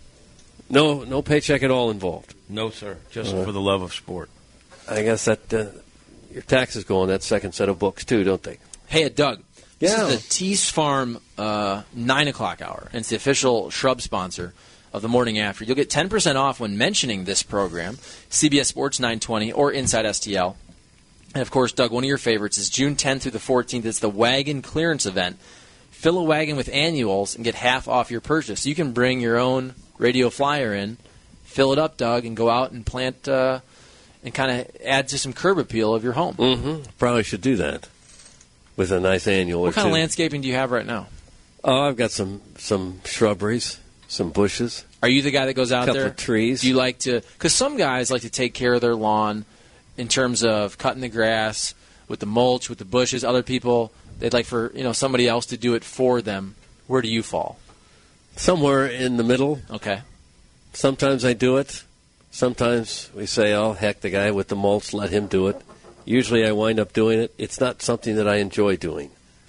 No, no paycheck at all involved. No, sir. Just Uh-huh. for the love of sport. I guess that uh, your taxes go on that second set of books, too, don't they? Hey, Doug. This Yeah. is the Tees Farm uh, nine o'clock hour, and it's the official shrub sponsor of the morning after. You'll get ten percent off when mentioning this program, C B S Sports nine twenty or Inside S T L. And, of course, Doug, one of your favorites is June tenth through the fourteenth. It's the wagon clearance event. Fill a wagon with annuals and get half off your purchase. You can bring your own radio flyer in, fill it up, Doug, and go out and plant uh, and kind of add to some curb appeal of your home. Mm-hmm. Probably should do that with a nice annual or What kind two. of landscaping do you have right now? Oh, I've got some some shrubberies, some bushes. Are you the guy that goes out Couple there? of trees. Do you like to? Because some guys like to take care of their lawn in terms of cutting the grass with the mulch, with the bushes. Other people, they'd like for you know somebody else to do it for them. Where do you fall? Somewhere in the middle. Okay. Sometimes I do it. Sometimes we say, oh, heck, the guy with the mulch, let him do it. Usually I wind up doing it. It's not something that I enjoy doing.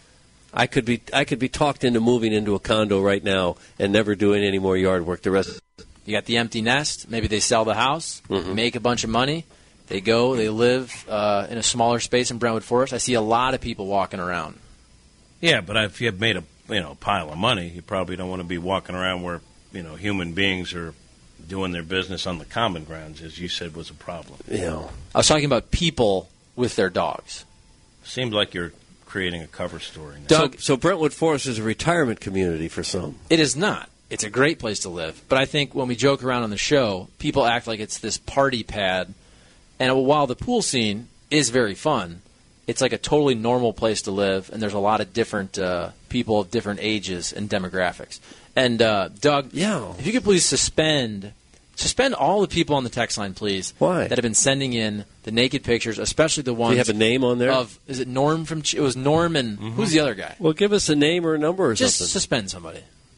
I could be I could be talked into moving into a condo right now and never doing any more yard work the rest. You got the empty nest. Maybe they sell the house, Mhm. make a bunch of money. They go, they live uh, in a smaller space in Brentwood Forest. I see a lot of people walking around. Yeah, but if you have made a you know pile of money, you probably don't want to be walking around where you know human beings are doing their business on the common grounds, as you said was a problem. You know, I was talking about people with their dogs. Seems like you're creating a cover story now. Doug, so, so Brentwood Forest is a retirement community for some. It is not. It's a great place to live. But I think when we joke around on the show, people act like it's this party pad. And while the pool scene is very fun, it's like a totally normal place to live, and there's a lot of different uh, people of different ages and demographics. And, uh, Doug, Yeah. if you could please suspend suspend all the people on the text line, please, Why? that have been sending in the naked pictures, especially the Do ones you have a name on there? of, is it Norm from, Ch- it was Norm and, who's the other guy? Well, give us a name or a number or Just something. suspend somebody.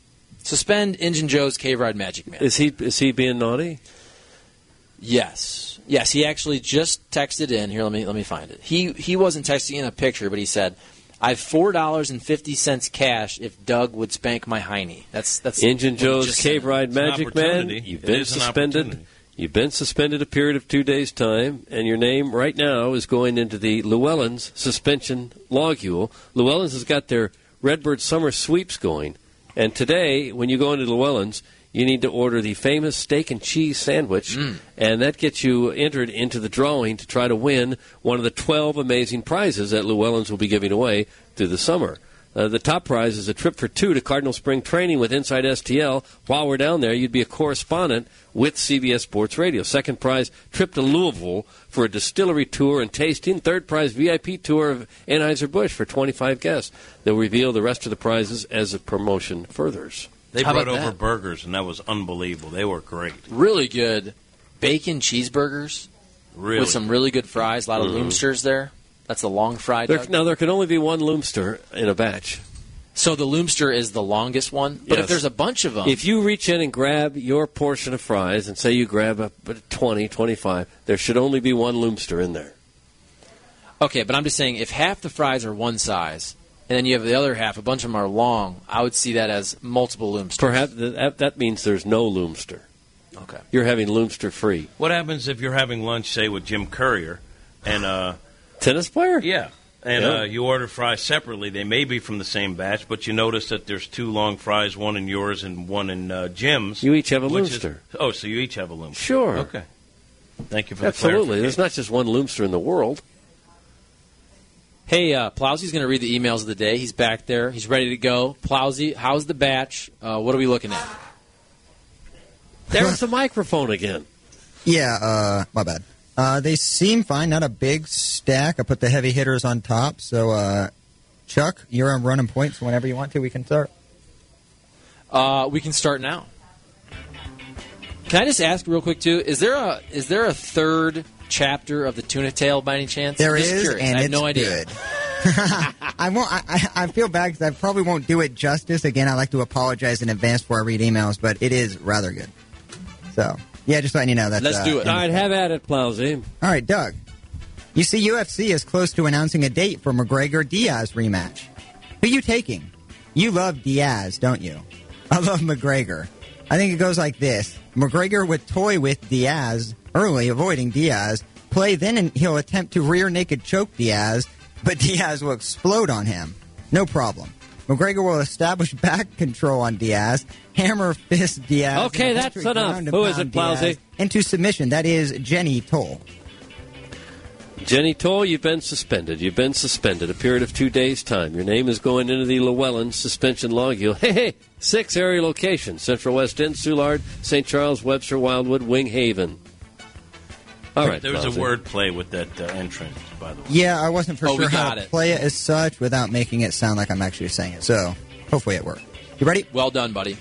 Suspend Injun Joe's Cave Ride Magic Man. Is he is he being naughty? Yes. Yes, he actually just texted in. Here, let me let me find it. He he wasn't texting in a picture, but he said, I have four dollars and fifty cents cash if Doug would spank my hiney. That's that's Injun Joe's Cave Ride It's an Magic Man. opportunity. You've It been is an suspended. opportunity. You've been suspended a period of two days' time, and your name right now is going into the Llewellyn's suspension logule. Llewellyn's has got their Redbird Summer Sweeps going, and today, when you go into Llewellyn's, you need to order the famous steak and cheese sandwich, Mm. and that gets you entered into the drawing to try to win one of the twelve amazing prizes that Llewellyn's will be giving away through the summer. Uh, the top prize is a trip for two to Cardinal Spring Training with Inside S T L. While we're down there, you'd be a correspondent with C B S Sports Radio. Second prize, trip to Louisville for a distillery tour and tasting. Third prize, V I P tour of Anheuser-Busch for twenty-five guests. They'll reveal the rest of the prizes as the promotion furthers. They How brought about over that? burgers, and that was unbelievable. They were great. really good bacon cheeseburgers Really. with some really good fries. A lot of Mhm. Loomsters there. That's the long fry. There, Doug. now, there can only be one Loomster in a batch. So the Loomster is the longest one. But Yes. if there's a bunch of them, If you reach in and grab your portion of fries and say you grab a, a twenty, twenty-five, there should only be one Loomster in there. okay, but I'm just saying if half the fries are one size and then you have the other half, a bunch of them are long, I would see that as multiple Loomsters. Perhaps that, that means there's no Loomster. Okay. You're having Loomster free. What happens if you're having lunch, say, with Jim Courier, and uh, tennis player? Yeah, and Yeah. Uh, you order fries separately. They may be from the same batch, but you notice that there's two long fries, one in yours and one in uh, Jim's. You each have a which is- Loomster. Oh, so you each have a Loomster. Sure. Okay. Thank you for the Absolutely. There's clarification. not just one Loomster in the world. Hey, uh, Plowsy's going to read the emails of the day. He's back there. He's ready to go. Plowsy, how's the batch? Uh, what are we looking at? There's the microphone again. Yeah, uh, my bad. Uh, they seem fine. Not a big stack. I put the heavy hitters on top. So, uh, Chuck, you're on running points. Whenever you want to, we can start. Uh, we can start now. Can I just ask real quick too? Is there a is there a third chapter of the Tuna Tale by any chance? There I'm just is, curious. and I have it's no idea. good. I won't. I, I I feel bad because I probably won't do it justice. Again, I like to apologize in advance before I read emails, but it is rather good. So, yeah, just letting you know that. Let's uh, do it. All right, have at it, Plowsy. All right, Doug. You see, U F C is close to announcing a date for McGregor-Diaz rematch. Who you taking? You love Diaz, don't you? I love McGregor. I think it goes like this. McGregor would toy with Diaz early, avoiding Diaz. Play then and he'll attempt to rear naked choke Diaz, but Diaz will explode on him. No problem. McGregor will establish back control on Diaz, hammer fist Diaz. Okay, and that's electric enough. ground and Who is pound it, Plowsy? Diaz into submission. That is Jenny Toll. Jenny Toll, you've been suspended. You've been suspended a period of two days' time. Your name is going into the Llewellyn suspension logule. Hey, hey, six area locations: Central West End, Soulard, Saint Charles, Webster, Wildwood, Wing Haven. All right, There was a Plowsy. word play with that uh, entrance, by the way. Yeah, I wasn't for Oh, we sure how got to it. play it as such without making it sound like I'm actually saying it. So, hopefully it worked. You ready? Well done, buddy.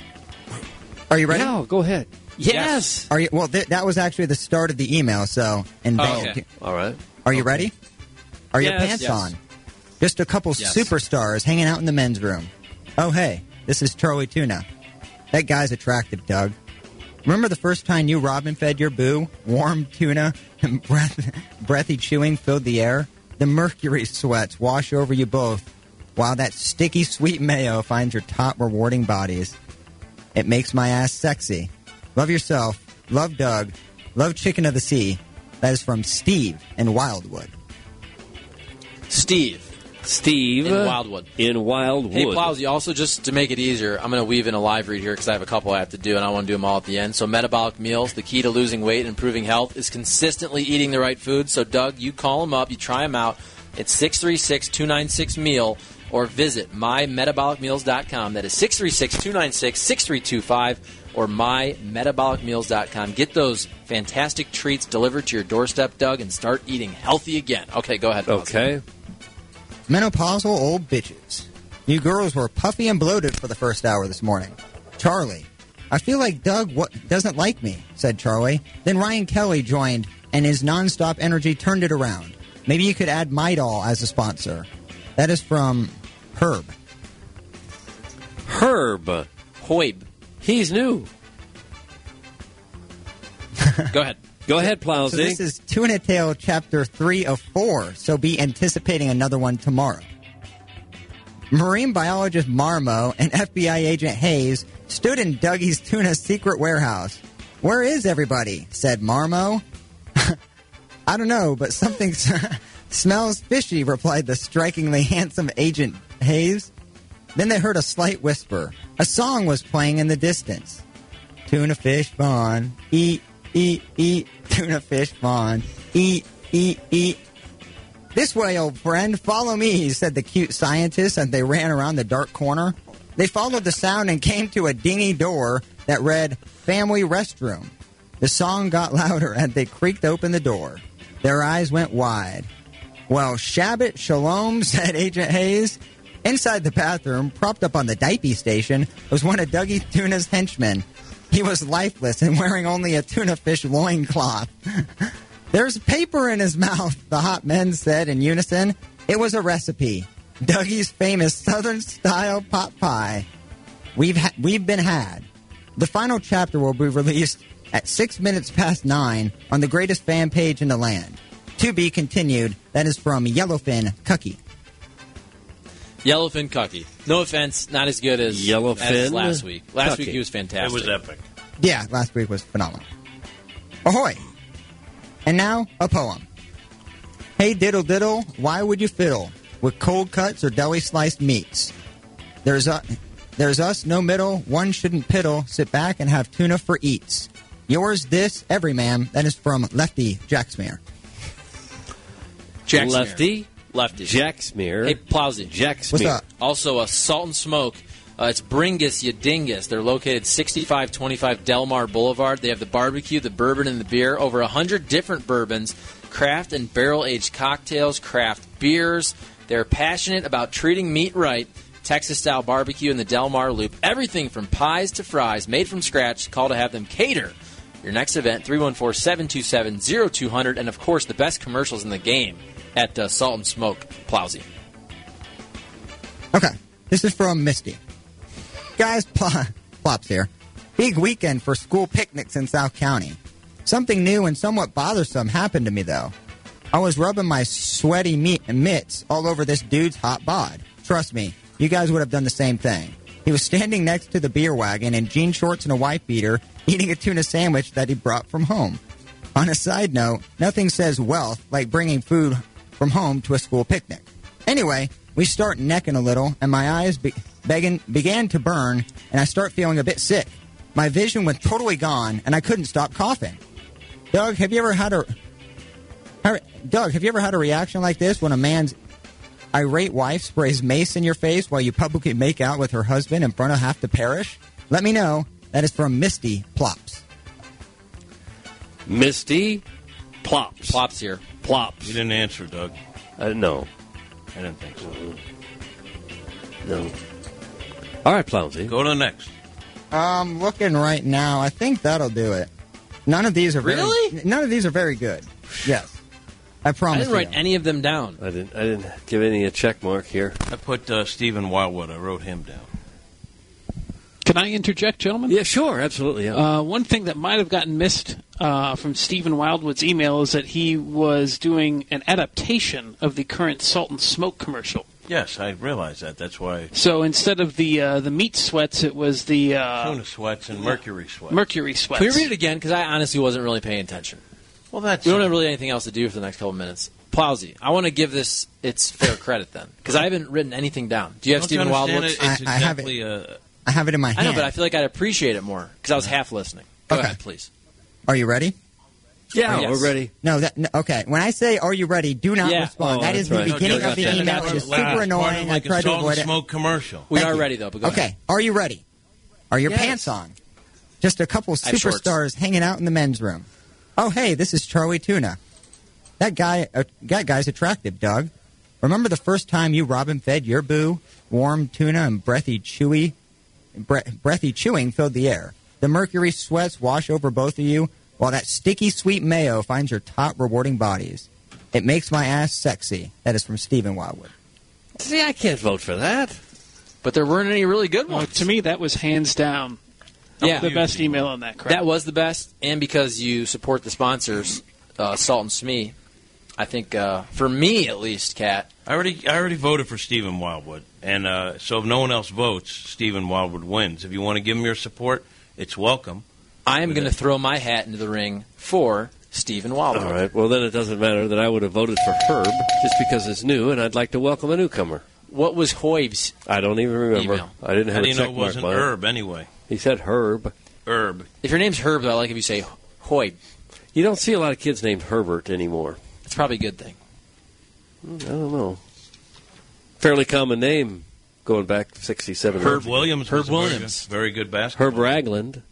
Are you ready? Yeah, go ahead. Yes. Are you? Well, th- that was actually the start of the email. So, and Oh, then- okay. All right. are you ready? Are your Yes. pants Yes. on? Just a couple Yes. superstars hanging out in the men's room. Oh, hey, this is Charlie Tuna. That guy's attractive, Doug. Remember the first time you Robin fed your boo? Warm tuna and breath, breathy chewing filled the air? The mercury sweats wash over you both, while that sticky sweet mayo finds your top rewarding bodies. It makes my ass sexy. Love yourself. Love Doug. Love Chicken of the Sea. That is from Steve in Wildwood. Steve Steve in Wildwood. In Wildwood. Hey, Plowsy, also just to make it easier, I'm going to weave in a live read here because I have a couple I have to do, and I want to do them all at the end. So Metabolic Meals, the key to losing weight and improving health is consistently eating the right food. So, Doug, you call them up, you try them out. It's six three six, two nine six, meal, or visit my metabolic meals dot com. That is six three six, two nine six, six three two five or my metabolic meals dot com. Get those fantastic treats delivered to your doorstep, Doug, and start eating healthy again. Okay, go ahead, Plowsy. Okay. Menopausal old bitches. You girls were puffy and bloated for the first hour this morning. Charlie. I feel like Doug what, doesn't like me, said Charlie. Then Ryan Kelly joined, and his nonstop energy turned it around. Maybe you could add Midol as a sponsor. That is from Herb. Herb. Hoib. He's new. Go ahead. Go ahead, Plowsy. So this is Tuna Tale Chapter three of four, so be anticipating another one tomorrow. Marine biologist Marmo and F B I agent Hayes stood in Dougie's Tuna secret warehouse. "Where is everybody?" said Marmo. "I don't know, but something smells fishy," replied the strikingly handsome agent Hayes. Then they heard a slight whisper. A song was playing in the distance. "Tuna fish fawn, eat, eat, eat, tuna fish fawn, eat, eat, eat." "This way, old friend, follow me," said the cute scientist as they ran around the dark corner. They followed the sound and came to a dingy door that read, "Family Restroom." The song got louder as they creaked open the door. Their eyes went wide. "Well, Shabbat Shalom," said Agent Hayes. Inside the bathroom, propped up on the diaper station, was one of Dougie Tuna's henchmen. He was lifeless and wearing only a tuna fish loincloth. "There's paper in his mouth," the hot men said in unison. It was a recipe. Dougie's famous Southern-style pot pie. We've ha- we've been had. The final chapter will be released at six minutes past nine on the greatest fan page in the land. To be continued. That is from Yellowfin Cucky. Yellowfin Cucky. No offense, not as good as, Yellowfin as last week. Last Cucky. week he was fantastic. It was epic. Yeah, last week was phenomenal. Ahoy! And now, a poem. Hey diddle diddle, why would you fiddle with cold cuts or deli sliced meats? There's a, there's us, no middle, one shouldn't piddle, sit back and have tuna for eats. Yours this, every man. That is from Lefty Jacksmere. Jack Lefty? Lefty. Jack Smear. Hey, Plowsy. Jack What's Smear. up? Also, a Salt and Smoke. Uh, it's Bringus Ya Dingus. They're located sixty-five twenty-five Delmar Boulevard. They have the barbecue, the bourbon, and the beer. Over one hundred different bourbons, craft and barrel-aged cocktails, craft beers. They're passionate about treating meat right. Texas-style barbecue in the Delmar Loop. Everything from pies to fries, made from scratch. Call to have them cater your next event, three one four, seven two seven, zero two zero zero. And, of course, the best commercials in the game at uh, Salt and Smoke. Plowsy. Okay, this is from Misty. Guys, pl- plops here. Big weekend for school picnics in South County. Something new and somewhat bothersome happened to me, though. I was rubbing my sweaty meat mitts all over this dude's hot bod. Trust me, you guys would have done the same thing. He was standing next to the beer wagon in jean shorts and a white beater, eating a tuna sandwich that he brought from home. On a side note, nothing says wealth like bringing food from home to a school picnic. Anyway, we start necking a little, and my eyes be- began, began to burn, and I start feeling a bit sick. My vision was totally gone, and I couldn't stop coughing. Doug, have you ever had a... Doug, have you ever had a reaction like this when a man's irate wife sprays mace in your face while you publicly make out with her husband in front of half the parish? Let me know. That is from Misty Plops. Misty Plops. Plops here. Plops. You didn't answer, Doug. Uh, no. I didn't think so. No. All right, Plowsy. Go to the next. I'm looking right now. I think that'll do it. None of these are very, Really? None of these are very good. Yes, I I promise. didn't write you. any of them down. I didn't. I didn't give any a check mark here. I put uh, Stephen Wildwood. I wrote him down. Can I interject, gentlemen? Yeah, sure, absolutely. Yeah. Uh, one thing that might have gotten missed uh, from Stephen Wildwood's email is that he was doing an adaptation of the current Salt and Smoke commercial. Yes, I realize that. That's why So instead of the uh, the meat sweats, it was the uh, tuna sweats and mercury sweats. mercury sweats. Can we read it again? Because I honestly wasn't really paying attention. Well, that's We don't have really anything else to do for the next couple of minutes. Plowsy, I want to give this its fair credit then, because I haven't written anything down. Do you have Don't Stephen you understand Wildwood's? it? It's I- I have it. exactly uh, I have it in my I hand. know, but I feel like I'd appreciate it more because I was half listening. Go Okay. ahead, please. Are you ready? yeah, yes. we're ready. No, that no, okay. When I say "Are you ready?" do not Yeah. respond. Oh, that is that's the right. beginning No, of the Joe got that. email. That's It's right. super part annoying. of I like tried a to salt avoid and it. smoke commercial. We Thank are you. ready, though, but go Okay, ahead. are you ready? Are your Yes. pants on? Just a couple I have shorts. superstars hanging out in the men's room. Oh, hey, this is Charlie Tuna. That guy, uh, that guy's attractive, Doug. Remember the first time you Robin fed your boo? Warm tuna and breathy chewy, bre- breathy chewing filled the air. The mercury sweats wash over both of you, while that sticky sweet mayo finds your top rewarding bodies. It makes my ass sexy. That is from Stephen Wildwood. See, I can't vote for that. but there weren't any really good Well, ones. to me, that was hands down Yeah. the best email on that crap. That was the best, and because you support the sponsors, uh, Salt and Smee, I think, uh, for me at least, Kat. I already I already voted for Stephen Wildwood, and uh, so if no one else votes, Stephen Wildwood wins. If you want to give him your support, it's welcome. I am going to throw my hat into the ring for Stephen Wildwood. All right. Well, then it doesn't matter that I would have voted for Herb just because it's new, and I'd like to welcome a newcomer. What was Hoyve's? I don't even remember. Email. I didn't have How a do you know check it mark wasn't by it. Herb anyway? He said Herb. Herb. If your name's Herb, I like if you say Hoyb. You don't see a lot of kids named Herbert anymore. It's probably a good thing. I don't know. Fairly common name going back sixty-seven Herb years. Williams. Herb was a very Williams. good- Very good basketball. Herb Ragland.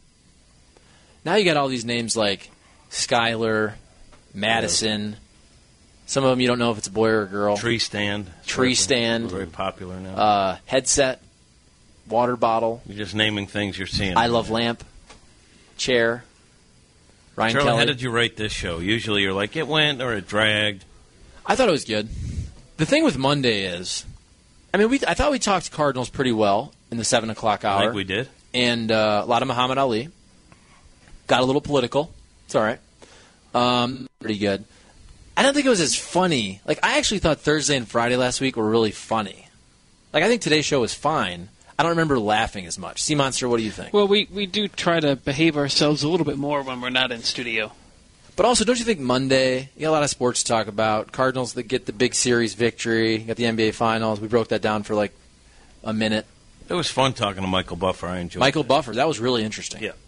Now you got all these names like Skyler, Madison. Some of them you don't know if it's a boy or a girl. Tree stand. Tree stand. Very popular now. Uh, headset. Water bottle. You're just naming things you're seeing. I love lamp. Chair. Ryan Charlie, Kelly. how did you rate this show? Usually you're like, it went or it dragged. I thought it was good. The thing with Monday is, I mean, we I thought we talked Cardinals pretty well in the seven o'clock hour. I think we did. And uh, a lot of Muhammad Ali. Got a little political. It's all right. Um, pretty good. I don't think it was as funny. Like, I actually thought Thursday and Friday last week were really funny. Like, I think today's show was fine. I don't remember laughing as much. Sea Monster, what do you think? Well, we, we do try to behave ourselves a little bit more when we're not in studio. But also, don't you think Monday, you got a lot of sports to talk about. Cardinals that get the big series victory, got the N B A Finals. We broke that down for like a minute. It was fun talking to Michael Buffer. I enjoyed Michael it. Buffer, that was really interesting. Yeah.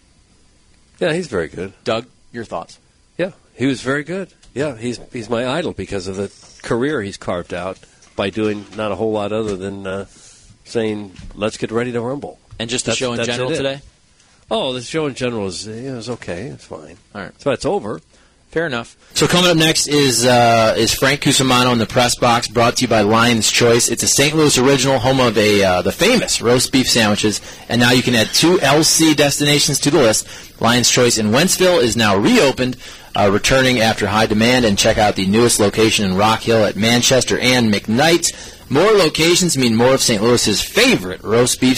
Yeah, he's very good. Doug, your thoughts? Yeah, he was very good. Yeah, he's he's my idol because of the career he's carved out by doing not a whole lot other than uh, saying, let's get ready to rumble. And just the That's- show in that's general it. today? Oh, the show in general is it was okay. It's fine. All right. So it's over. Fair enough. So coming up next is uh, is Frank Cusimano in the press box, brought to you by Lion's Choice. It's a Saint Louis original, home of a uh, the famous roast beef sandwiches, and now you can add two L C destinations to the list. Lion's Choice in Wentzville is now reopened, uh, returning after high demand, and check out the newest location in Rock Hill at Manchester and McKnight. More locations mean more of Saint Louis's favorite roast beef